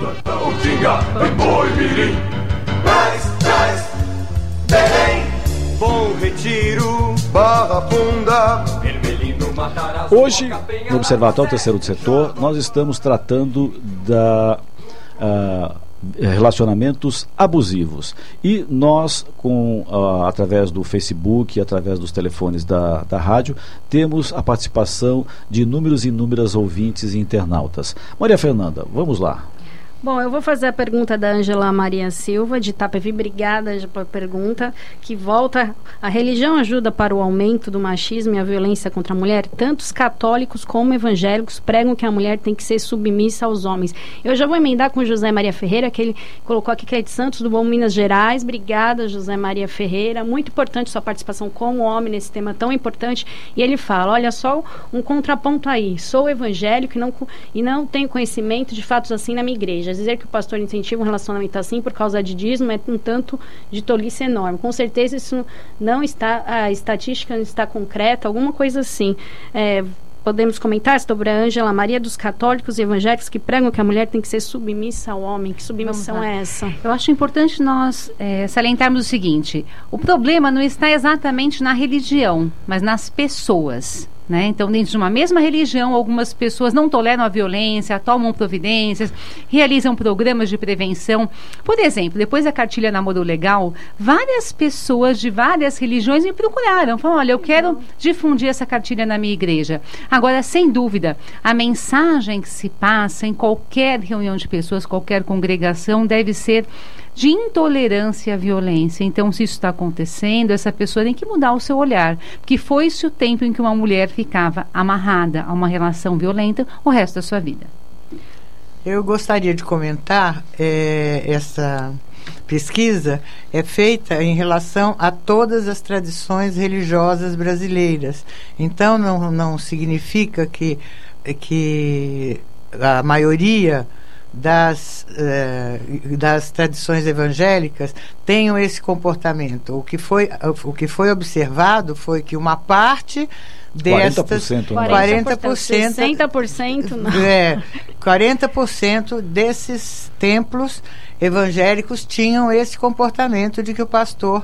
Bom Retiro, Barra Funda. Hoje, no Observatório Terceiro Setor, nós estamos tratando da uh, relacionamentos abusivos. E nós, com, uh, através do Facebook, através dos telefones da, da rádio, temos a participação de inúmeros e inúmeras ouvintes e internautas. Maria Fernanda, vamos lá. Bom, eu vou fazer a pergunta da Ângela Maria Silva, de Itapevi. Obrigada pela pergunta, que volta. A religião ajuda para o aumento do machismo e a violência contra a mulher? Tantos católicos como evangélicos pregam que a mulher tem que ser submissa aos homens. Eu já vou emendar com o José Maria Ferreira, que ele colocou aqui que é de Santos do Bom, Minas Gerais. Obrigada, José Maria Ferreira. Muito importante sua participação como homem nesse tema tão importante. E ele fala, olha só um contraponto aí. Sou evangélico e não, e não tenho conhecimento de fatos assim na minha igreja. Dizer que o pastor incentiva um relacionamento assim por causa de dízimo é um tanto de tolice enorme. Com certeza isso não está, a estatística não está concreta, alguma coisa assim. É, podemos comentar sobre a Ângela Maria dos católicos e evangélicos que pregam que a mulher tem que ser submissa ao homem. Que submissão é essa? Eu acho importante nós é, salientarmos o seguinte: o problema não está exatamente na religião, mas nas pessoas. Né? Então, dentro de uma mesma religião, algumas pessoas não toleram a violência, tomam providências, realizam programas de prevenção. Por exemplo, depois da cartilha Namoro Legal, várias pessoas de várias religiões me procuraram. Falaram, olha, eu quero difundir essa cartilha na minha igreja. Agora, sem dúvida, a mensagem que se passa em qualquer reunião de pessoas, qualquer congregação, deve ser de intolerância à violência. Então, se isso está acontecendo, essa pessoa tem que mudar o seu olhar, porque foi-se o tempo em que uma mulher ficava amarrada a uma relação violenta o resto da sua vida. Eu gostaria de comentar, é, essa pesquisa é feita em relação a todas as tradições religiosas brasileiras. Então, não, não significa que, que a maioria Das, eh, das tradições evangélicas tenham esse comportamento. O que foi, o que foi observado foi que uma parte destas... quarenta por cento. Né? quarenta por cento, sessenta por cento não. É, quarenta por cento desses templos evangélicos tinham esse comportamento de que o pastor...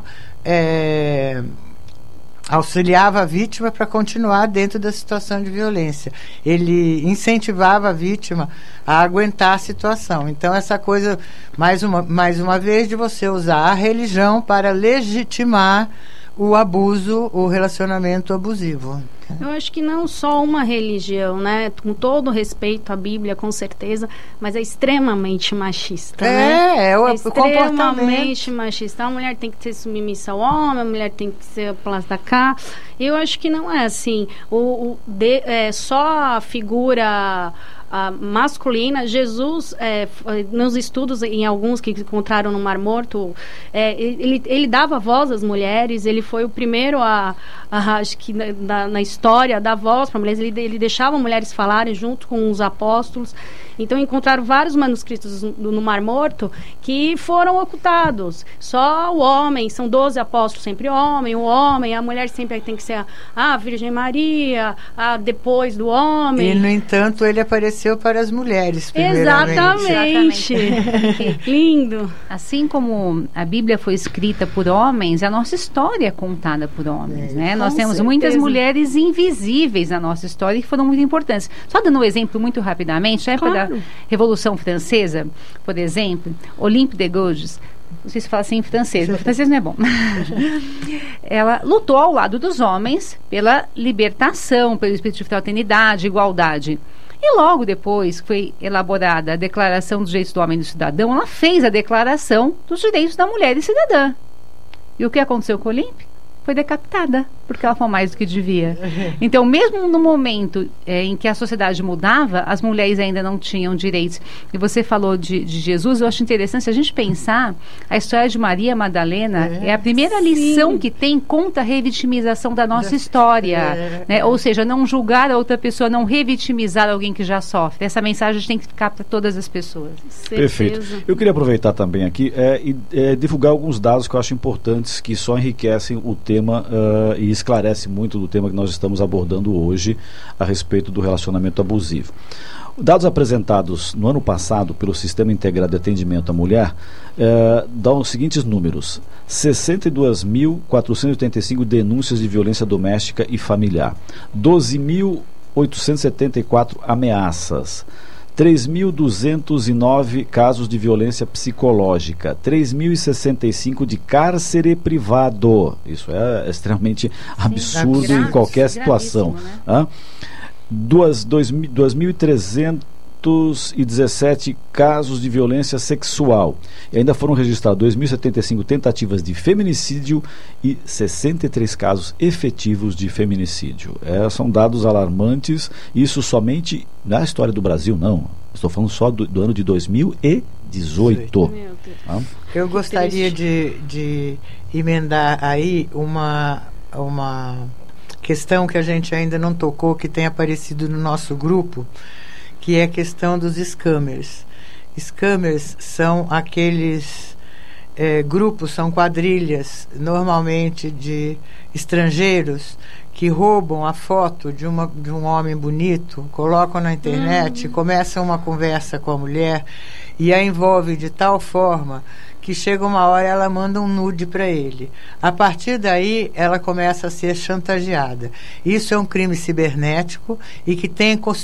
É, auxiliava a vítima para continuar dentro da situação de violência. Ele incentivava a vítima a aguentar a situação. Então, essa coisa, mais uma, mais uma vez, de você usar a religião para legitimar o abuso, o relacionamento abusivo. Eu acho que não só uma religião, né? Com todo respeito à Bíblia, com certeza, mas é extremamente machista, é, né? É, o é extremamente comportamento. machista. A mulher tem que ser submissa ao homem, a mulher tem que ser plasta cá. Eu acho que não é assim. O, o de, é, só a figura... a masculina, Jesus, é, nos estudos, em alguns que encontraram no Mar Morto, é, ele, ele dava voz às mulheres, ele foi o primeiro a, a acho que na, na história, a dar voz para mulheres, ele, ele deixava mulheres falarem junto com os apóstolos. Então, encontraram vários manuscritos no, no Mar Morto que foram ocultados. Só o homem, são doze apóstolos, sempre homem, o homem, a mulher sempre tem que ser a, a Virgem Maria, a depois do homem. E, no entanto, ele apareceu para as mulheres, primeiramente. Exatamente. Exatamente. Lindo. Assim como a Bíblia foi escrita por homens, a nossa história é contada por homens, é, né? Nós temos certeza. muitas mulheres invisíveis na nossa história que foram muito importantes. Só dando um exemplo muito rapidamente, na época claro. da Revolução Francesa, por exemplo, Olympe de Gouges, não sei se fala assim em francês, mas francês não é bom. Ela lutou ao lado dos homens pela libertação, pelo espírito de fraternidade, igualdade. E logo depois que foi elaborada a Declaração dos Direitos do Homem e do Cidadão, ela fez a Declaração dos Direitos da Mulher e Cidadã. E o que aconteceu com Olympe? Foi decapitada, porque ela foi mais do que devia. Então, mesmo no momento é, em que a sociedade mudava, as mulheres ainda não tinham direitos. E você falou de, de Jesus, eu acho interessante, se a gente pensar, a história de Maria Madalena é, é a primeira sim. lição que tem contra a revitimização da nossa história. É, né? é. Ou seja, não julgar a outra pessoa, não revitimizar alguém que já sofre. Essa mensagem tem que ficar para todas as pessoas. Perfeito. Eu queria aproveitar também aqui é, e é, divulgar alguns dados que eu acho importantes, que só enriquecem o tema Tema, uh, e esclarece muito do tema que nós estamos abordando hoje a respeito do relacionamento abusivo. Dados apresentados no ano passado pelo Sistema Integrado de Atendimento à Mulher uh, dão os seguintes números: sessenta e duas mil quatrocentos e oitenta e cinco denúncias de violência doméstica e familiar, doze mil oitocentos e setenta e quatro ameaças, três mil duzentos e nove casos de violência psicológica, três mil e sessenta e cinco de cárcere privado. Isso é extremamente absurdo Sim, em qualquer situação. Né? dois mil e trezentos quinhentos e dezessete casos de violência sexual. E ainda foram registrados dois mil e setenta e cinco tentativas de feminicídio e sessenta e três casos efetivos de feminicídio. É, são dados alarmantes, isso somente na história do Brasil, não. Estou falando só do, do ano de dois mil e dezoito. Ah? Eu gostaria de, de emendar aí uma, uma questão que a gente ainda não tocou, que tem aparecido no nosso grupo, que é a questão dos scammers. Scammers são aqueles é, grupos, são quadrilhas, normalmente de estrangeiros, que roubam a foto de, uma, de um homem bonito, colocam na internet, hum. começam uma conversa com a mulher e a envolve de tal forma que chega uma hora ela manda um nude para ele. A partir daí, ela começa a ser chantageada. Isso é um crime cibernético e que tem, uh, uh,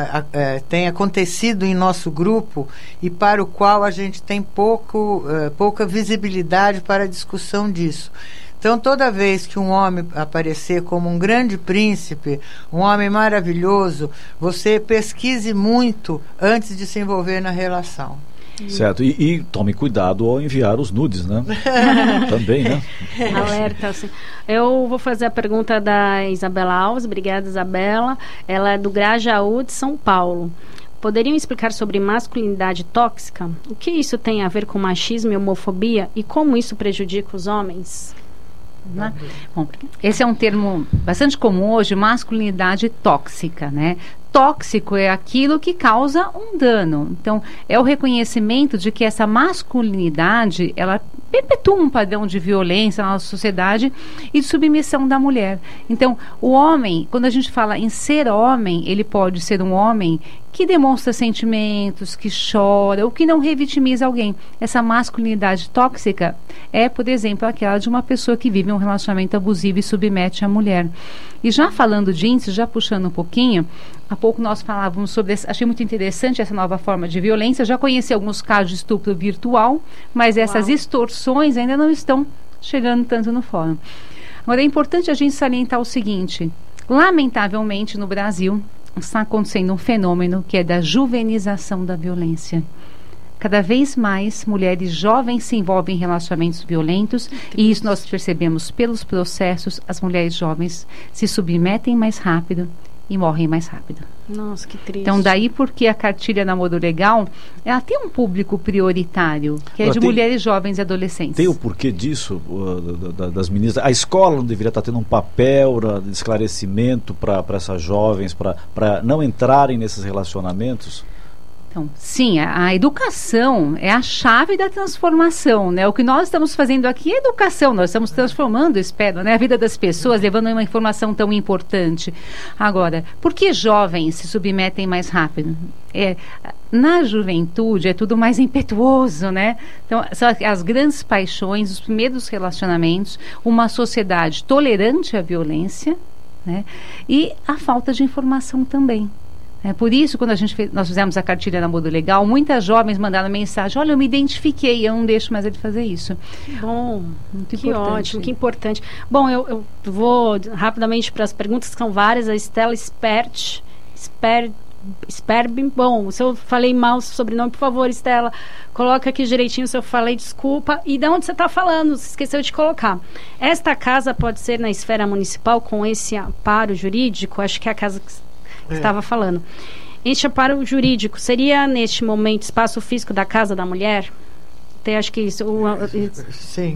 uh, tem acontecido em nosso grupo e para o qual a gente tem pouco, uh, pouca visibilidade para a discussão disso. Então, toda vez que um homem aparecer como um grande príncipe, um homem maravilhoso, você pesquise muito antes de se envolver na relação. Certo, e, e tome cuidado ao enviar os nudes, né? Também, né? Alerta, assim. Eu vou fazer a pergunta da Isabela Alves. Obrigada, Isabela. Ela é do Grajaú, de São Paulo. Poderiam explicar sobre masculinidade tóxica? O que isso tem a ver com machismo e homofobia? E como isso prejudica os homens? Né? Bom, esse é um termo bastante comum hoje, masculinidade tóxica, né? Tóxico é aquilo que causa um dano. Então, é o reconhecimento de que essa masculinidade, ela perpetua um padrão de violência na nossa sociedade e de submissão da mulher. Então, o homem, quando a gente fala em ser homem, ele pode ser um homem que demonstra sentimentos, que chora ou que não revitimiza alguém. Essa masculinidade tóxica é, por exemplo, aquela de uma pessoa que vive um relacionamento abusivo e submete a mulher. E já falando de índice, já puxando um pouquinho, há pouco nós falávamos sobre, esse, achei muito interessante essa nova forma de violência, eu já conheci alguns casos de estupro virtual, mas essas Uau. extorsões ainda não estão chegando tanto no fórum. Agora, é importante a gente salientar o seguinte, lamentavelmente no Brasil, está acontecendo um fenômeno que é da juvenização da violência. Cada vez mais mulheres jovens se envolvem em relacionamentos violentos e isso nós percebemos pelos processos, as mulheres jovens se submetem mais rápido e morrem mais rápido. Nossa, que triste. Então, daí porque a cartilha Namoro Legal, ela tem um público prioritário, que é Agora, de tem, mulheres jovens e adolescentes. Tem o porquê disso, uh, da, das meninas? A escola não deveria estar tendo um papel uh, de esclarecimento para essas jovens, para não entrarem nesses relacionamentos? Então, sim, a, a educação é a chave da transformação, né? O que nós estamos fazendo aqui é educação, nós estamos transformando, espero, né, a vida das pessoas, levando uma informação tão importante. Agora, por que jovens se submetem mais rápido? É, na juventude é tudo mais impetuoso, né? Então, são as grandes paixões, os primeiros relacionamentos, uma sociedade tolerante à violência, né? E a falta de informação também. É por isso, quando a gente fez, nós fizemos a cartilha Namoro Legal, muitas jovens mandaram mensagem, olha, eu me identifiquei, eu não deixo mais ele fazer isso. Bom, muito que importante. Ótimo, que importante. Bom, eu, eu vou rapidamente para as perguntas, que são várias. A Estela Spert, Spert, Sperb, bom, se eu falei mal o sobrenome, por favor, Estela, coloca aqui direitinho se eu falei, desculpa. E de onde você está falando? Você esqueceu de colocar. Esta casa pode ser na esfera municipal com esse amparo jurídico? Acho que é a casa que É. estava falando. Este amparo jurídico seria neste momento espaço físico da casa da mulher? Até acho que isso. O, o, sim.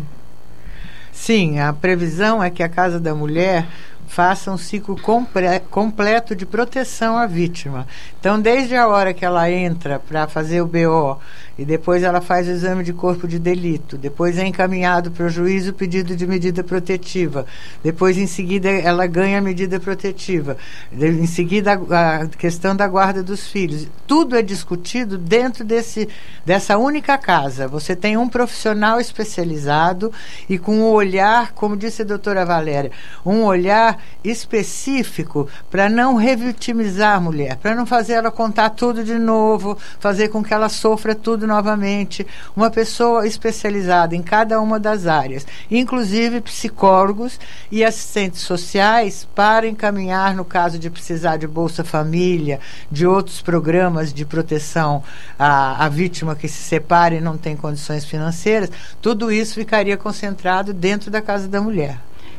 Sim, a previsão é que a casa da mulher faça um ciclo compre- completo de proteção à vítima. Então, desde a hora que ela entra para fazer o B O e depois ela faz o exame de corpo de delito, depois é encaminhado para o juiz o pedido de medida protetiva, depois em seguida ela ganha a medida protetiva, de, em seguida a, a questão da guarda dos filhos. Tudo é discutido dentro desse, dessa única casa. Você tem um profissional especializado e com um olhar, como disse a doutora Valéria, um olhar olhar específico para não revitimizar a mulher, para não fazer ela contar tudo de novo, fazer com que ela sofra tudo novamente. Uma pessoa especializada em cada uma das áreas, inclusive psicólogos e assistentes sociais, para encaminhar, no caso de precisar de Bolsa Família, de outros programas de proteção à, à vítima que se separa e não tem condições financeiras. Tudo isso ficaria concentrado dentro da Casa da Mulher.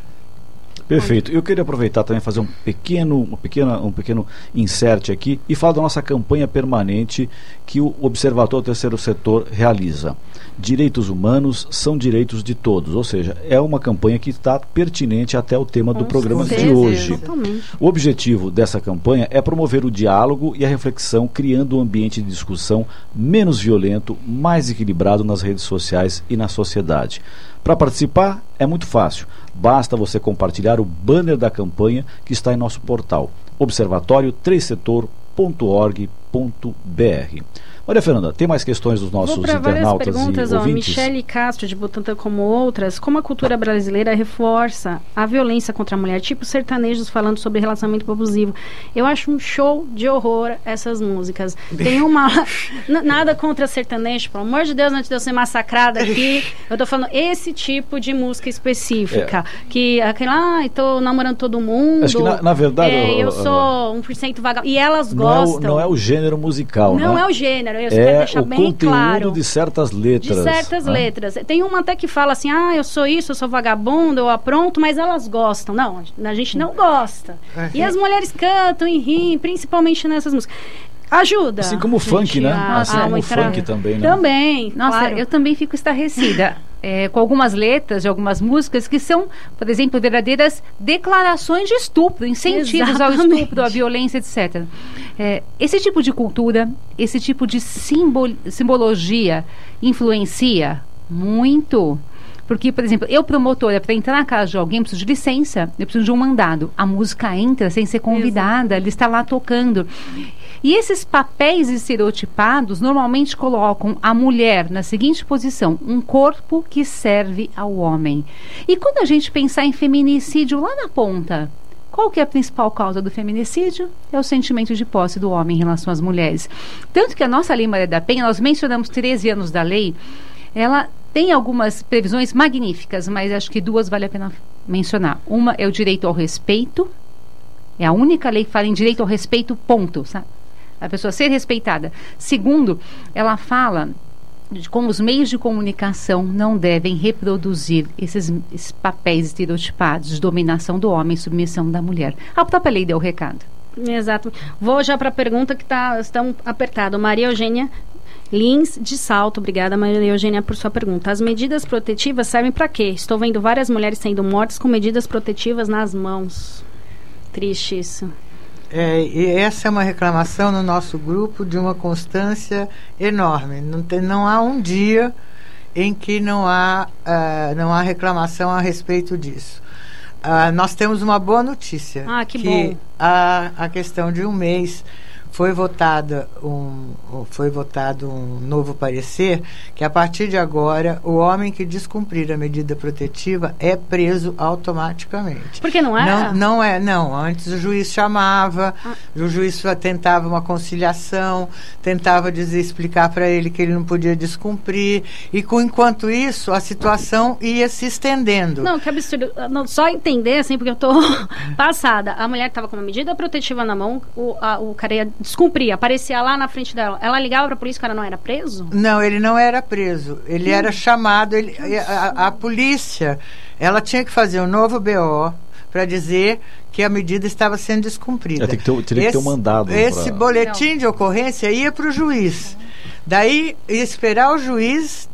Perfeito. Eu queria aproveitar também fazer um pequeno, uma pequena, um pequeno insert aqui e falar da nossa campanha permanente que o Observatório do Terceiro Setor realiza. Direitos humanos são direitos de todos, ou seja, é uma campanha que está pertinente até o tema do Com programa certeza, de hoje. Exatamente. O objetivo dessa campanha é promover o diálogo e a reflexão, criando um ambiente de discussão menos violento, mais equilibrado nas redes sociais e na sociedade. Para participar é muito fácil, basta você compartilhar o banner da campanha que está em nosso portal observatório três setor ponto org ponto br. Maria Fernanda, tem mais questões dos nossos internautas perguntas, e ó, ouvintes? Michele Castro, de Butantã, como outras, como a cultura brasileira reforça a violência contra a mulher, tipo sertanejos falando sobre relacionamento abusivo. Eu acho um show de horror essas músicas. Tem uma... nada contra sertanejo, pelo amor de Deus, antes de eu ser massacrada aqui, eu tô falando esse tipo de música específica, é. que aquela, ah, tô namorando todo mundo. Acho que na, na verdade... É, eu, eu sou um por cento vagabundo. E elas não gostam. É o, não é o gênero musical, Não né? é o gênero. Eu é quero deixar o bem claro. conteúdo de certas letras. De certas né? letras. Tem uma até que fala assim, ah, eu sou isso, eu sou vagabundo, eu apronto, mas elas gostam. Não, a gente não gosta. É. E as mulheres cantam e riem, principalmente nessas músicas. Ajuda. Assim como o funk, né? A, assim a, como o funk também, né? Também. Nossa, claro. eu também fico estarrecida. É, com algumas letras de algumas músicas que são, por exemplo, verdadeiras declarações de estupro, incentivos Exatamente. ao estupro, à violência, etcétera. É, esse tipo de cultura, esse tipo de simbol, simbologia influencia muito. Porque, por exemplo, eu, promotora, para entrar na casa de alguém, preciso de licença, eu preciso de um mandado. A música entra sem ser convidada, Exato. Ele está lá tocando. E esses papéis estereotipados normalmente colocam a mulher na seguinte posição: um corpo que serve ao homem. E quando a gente pensar em feminicídio lá na ponta, qual que é a principal causa do feminicídio? É o sentimento de posse do homem em relação às mulheres. Tanto que a nossa Lei Maria da Penha, nós mencionamos treze anos da lei, ela tem algumas previsões magníficas, mas acho que duas vale a pena mencionar. Uma é o direito ao respeito, é a única lei que fala em direito ao respeito, ponto, sabe? A pessoa ser respeitada. Segundo, ela fala de como os meios de comunicação não devem reproduzir esses, esses papéis estereotipados de dominação do homem e submissão da mulher. A própria lei deu o recado. Exato. Vou já para a pergunta que está tão apertada. Maria Eugênia Lins, de Salto. Obrigada, Maria Eugênia, por sua pergunta. As medidas protetivas servem para quê? Estou vendo várias mulheres sendo mortas com medidas protetivas nas mãos. Triste isso. É, e essa é uma reclamação no nosso grupo de uma constância enorme. Não, tem, não há um dia em que não há, uh, não há reclamação a respeito disso. Uh, nós temos uma boa notícia. Ah, que, que bom. A, a questão de um mês foi votada um, foi votado um novo parecer que a partir de agora o homem que descumprir a medida protetiva é preso automaticamente. Porque não é? Não, não é, não. Antes o juiz chamava, ah. o juiz tentava uma conciliação, tentava dizer, explicar para ele que ele não podia descumprir, e com, enquanto isso a situação ia se estendendo. Não, que absurdo. Não, só entender, assim, porque eu tô passada. A mulher estava com uma medida protetiva na mão, o, a, o cara ia descumprir, aparecia lá na frente dela. Ela ligava para a polícia, o cara não era preso? Não, ele não era preso. Ele hum. era chamado. Ele, a, a polícia, ela tinha que fazer um novo B O para dizer que a medida estava sendo descumprida. É, tem que ter, teria esse, que ter um mandado. Esse pra... boletim não. de ocorrência ia para o juiz. Daí, esperar o juiz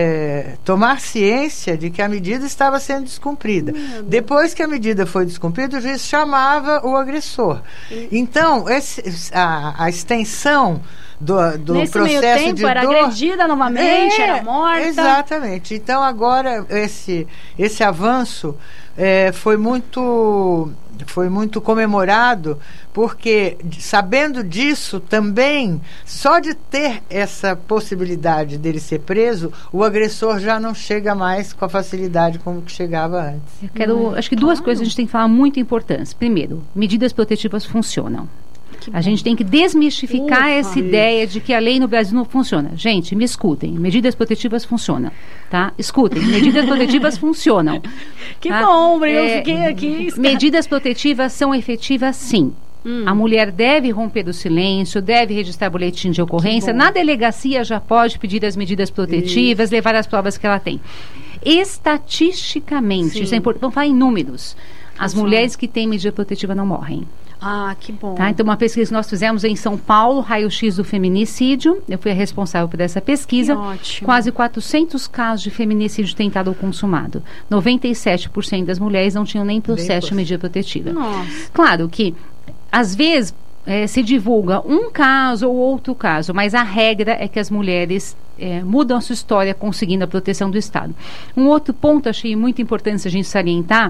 É, tomar ciência de que a medida estava sendo descumprida. Depois que a medida foi descumprida, o juiz chamava o agressor. Então, esse, a, a extensão do, do Nesse processo meio tempo, de era dor... agredida novamente, é, era morta. Exatamente. Então, agora, esse, esse avanço é, foi muito foi muito comemorado, porque sabendo disso também, só de ter essa possibilidade dele ser preso, o agressor já não chega mais com a facilidade como que chegava antes. Eu quero, hum, acho que duas claro. coisas a gente tem que falar muito importantes. Primeiro, medidas protetivas funcionam. A gente tem que desmistificar Ufa, essa isso. ideia de que a lei no Brasil não funciona. Gente, me escutem, medidas protetivas funcionam, tá? Escutem, medidas protetivas funcionam. Que tá? bom, eu é, fiquei aqui. Medidas protetivas são efetivas, sim. Hum. A mulher deve romper o silêncio, deve registrar boletim de ocorrência. Na delegacia já pode pedir as medidas protetivas, isso. levar as provas que ela tem. Estatisticamente, isso é importante, vamos falar em números. As Exato. mulheres que têm medida protetiva não morrem. Ah, que bom. Tá? Então, uma pesquisa que nós fizemos em São Paulo, raio-x do feminicídio, eu fui a responsável por essa pesquisa. Que ótimo. Quase quatrocentos casos de feminicídio tentado ou consumado. noventa e sete por cento das mulheres não tinham nem processo de medida protetiva. Nossa. Claro que, às vezes, é, se divulga um caso ou outro caso, mas a regra é que as mulheres é, mudam a sua história conseguindo a proteção do Estado. Um outro ponto, achei muito importante a gente salientar,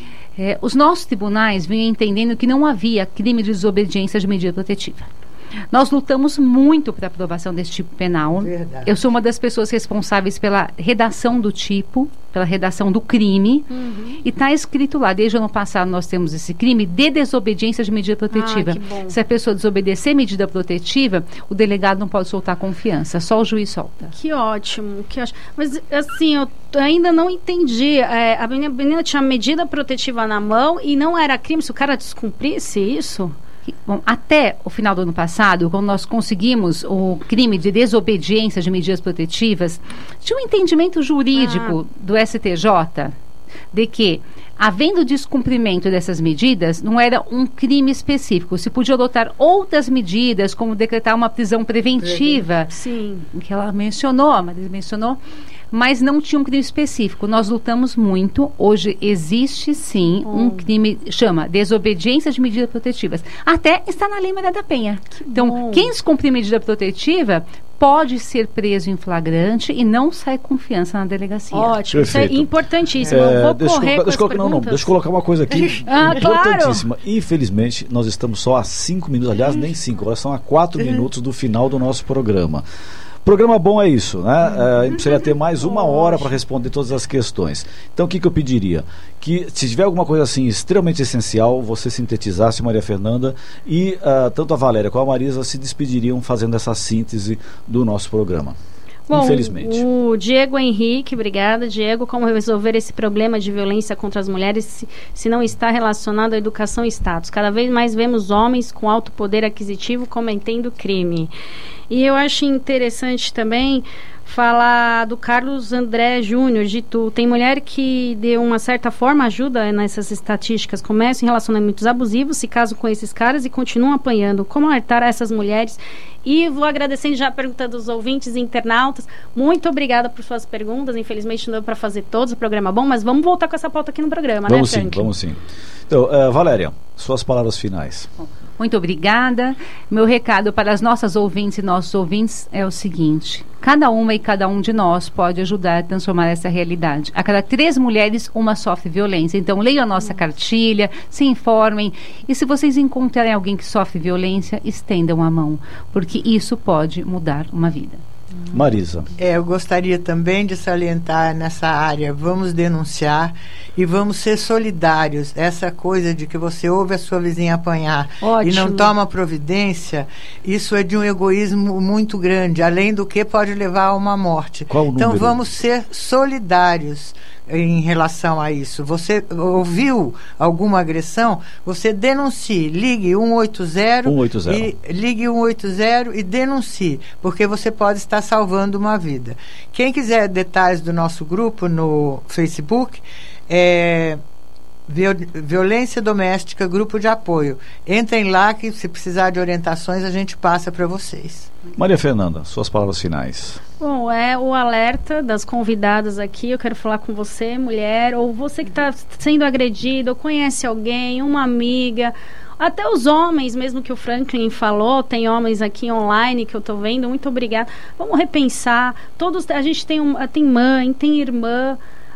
É, os nossos tribunais vinham entendendo que não havia crime de desobediência de medida protetiva. Nós lutamos muito para a aprovação desse tipo penal. Verdade. Eu sou uma das pessoas responsáveis pela redação do tipo, pela redação do crime. Uhum. E está escrito lá, desde o ano passado nós temos esse crime de desobediência de medida protetiva. Ah, que bom. Se a pessoa desobedecer medida protetiva, o delegado não pode soltar confiança, só o juiz solta. Que ótimo, que ótimo. Mas assim, eu ainda não entendi. É, a menina, menina tinha medida protetiva na mão e não era crime se o cara descumprisse isso? Bom, até o final do ano passado, quando nós conseguimos o crime de desobediência de medidas protetivas, tinha um entendimento jurídico ah. do S T J de que, havendo descumprimento dessas medidas, não era um crime específico. Se podia adotar outras medidas, como decretar uma prisão preventiva, Sim. que ela mencionou, a Maria mencionou, mas não tinha um crime específico. Nós lutamos muito. Hoje existe, sim, oh. um crime, chama desobediência de medidas protetivas. Até está na Lei Maria da Penha. Que então, bom. Quem descumprir medida protetiva pode ser preso em flagrante e não sai confiança na delegacia. Ótimo, isso é importantíssimo. É, eu vou deixa correr eu, com deixa as eu, não, não, deixa eu colocar uma coisa aqui ah, importantíssima. Claro. Infelizmente, nós estamos só a cinco minutos, aliás, nem cinco, agora são a quatro minutos do final do nosso programa. Programa bom é isso, né? É, a gente precisaria ter mais uma hora para responder todas as questões. Então, o que, que eu pediria? Que, se tiver alguma coisa assim extremamente essencial, você sintetizasse, Maria Fernanda, e uh, tanto a Valéria como a Marisa se despediriam fazendo essa síntese do nosso programa. Bom, infelizmente. O Diego Henrique, obrigada, Diego. Como resolver esse problema de violência contra as mulheres se, se não está relacionado à educação e status? Cada vez mais vemos homens com alto poder aquisitivo cometendo crime. E eu acho interessante também falar do Carlos André Júnior de Itu. Tem mulher que, de uma certa forma, ajuda nessas estatísticas, começam em relacionamentos abusivos, se casam com esses caras e continuam apanhando. Como alertar essas mulheres? E vou agradecendo já a pergunta dos ouvintes e internautas. Muito obrigada por suas perguntas. Infelizmente não deu para fazer todos, o programa é bom, mas vamos voltar com essa pauta aqui no programa, vamos né, Frank? Sim, vamos sim. Então, uh, Valéria, suas palavras finais. Muito obrigada. Meu recado para as nossas ouvintes e nossos ouvintes é o seguinte: cada uma e cada um de nós pode ajudar a transformar essa realidade. A cada três mulheres, uma sofre violência. Então, leiam a nossa cartilha, se informem. E se vocês encontrarem alguém que sofre violência, estendam a mão, porque isso pode mudar uma vida. Marisa. É, eu gostaria também de salientar nessa área, vamos denunciar e vamos ser solidários. Essa coisa de que você ouve a sua vizinha apanhar Ótimo. E não toma providência, isso é de um egoísmo muito grande, além do que pode levar a uma morte. Qual o número? Então vamos ser solidários em relação a isso. Você ouviu alguma agressão, você denuncie, ligue um oito zero, um oito zero. E ligue um oito zero e denuncie, porque você pode estar salvando uma vida. Quem quiser detalhes do nosso grupo no Facebook, é Viol- Violência Doméstica, Grupo de Apoio. Entrem lá que, se precisar de orientações, a gente passa para vocês. Maria Fernanda, suas palavras finais. Bom, é o alerta das convidadas aqui. Eu quero falar com você, mulher, ou você que está sendo agredida, ou conhece alguém, uma amiga, até os homens, mesmo que o Franklin falou, tem homens aqui online que eu estou vendo. Muito obrigada. Vamos repensar. Todos, a gente tem, um, tem mãe, tem irmã.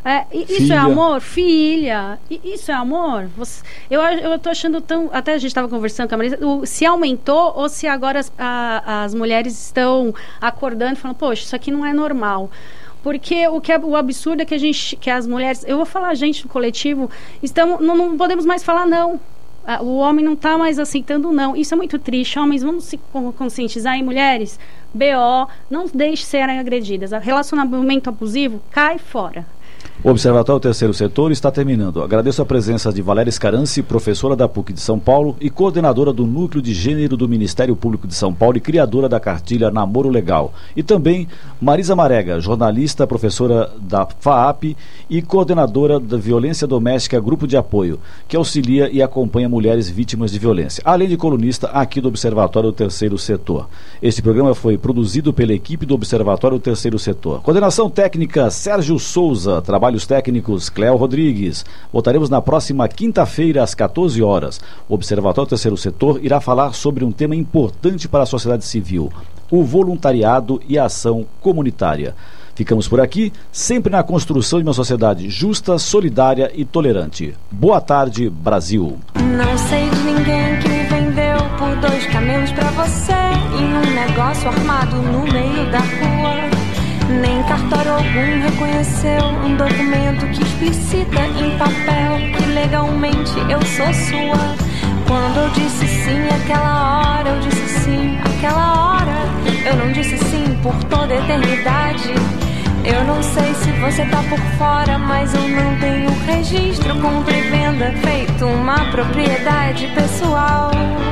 É, isso Filha. é amor? Filha. I- Isso é amor? Você- eu, eu tô achando tão... Até a gente estava conversando com a Marisa, o- se aumentou ou se agora as, a- as mulheres estão acordando e falando, poxa, isso aqui não é normal. Porque o que é o absurdo é que a gente, que as mulheres, eu vou falar a gente no coletivo, estamos, não, não podemos mais falar não. Ah, o homem não está mais aceitando não. Isso é muito triste. Homens, vamos se con- conscientizar, e mulheres, B O, não deixe serem agredidas. Relacionamento abusivo, cai fora. O Observatório Terceiro Setor está terminando. Agradeço a presença de Valéria Scaranci, professora da P U C de São Paulo e coordenadora do Núcleo de Gênero do Ministério Público de São Paulo e criadora da cartilha Namoro Legal. E também Marisa Marega, jornalista, professora da F A A P e coordenadora da Violência Doméstica Grupo de Apoio, que auxilia e acompanha mulheres vítimas de violência, além de colunista aqui do Observatório Terceiro Setor. Este programa foi produzido pela equipe do Observatório Terceiro Setor. Coordenação técnica Sérgio Souza, trabalhos técnicos Cléo Rodrigues. Voltaremos na próxima quinta-feira às quatorze horas. O Observatório Terceiro Setor irá falar sobre um tema importante para a sociedade civil: o voluntariado e a ação comunitária. Ficamos por aqui, sempre na construção de uma sociedade justa, solidária e tolerante. Boa tarde, Brasil. Não sei de ninguém que me vendeu por dois camelos pra você, em um negócio armado no meio da rua. Nem cartório algum reconheceu um documento que explicita em papel que legalmente eu sou sua. Quando eu disse sim aquela hora, eu disse sim aquela hora. Eu não disse sim por toda a eternidade. Eu não sei se você tá por fora, mas eu não tenho registro, compra e venda, feito uma propriedade pessoal.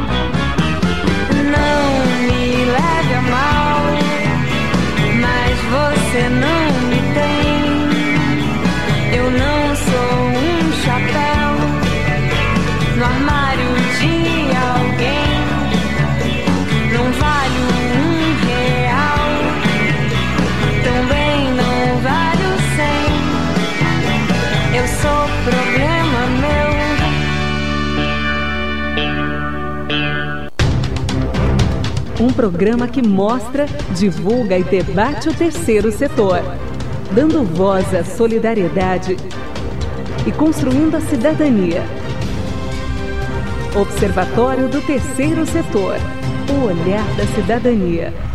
Não me leve a mal, mas você não me tem. Eu não sou um chapéu no armário de alguém. Não valho um real, também não valho cem. Eu sou problema meu. Um programa que mostra, divulga e debate o terceiro setor, dando voz à solidariedade e construindo a cidadania. Observatório do Terceiro Setor, o olhar da cidadania.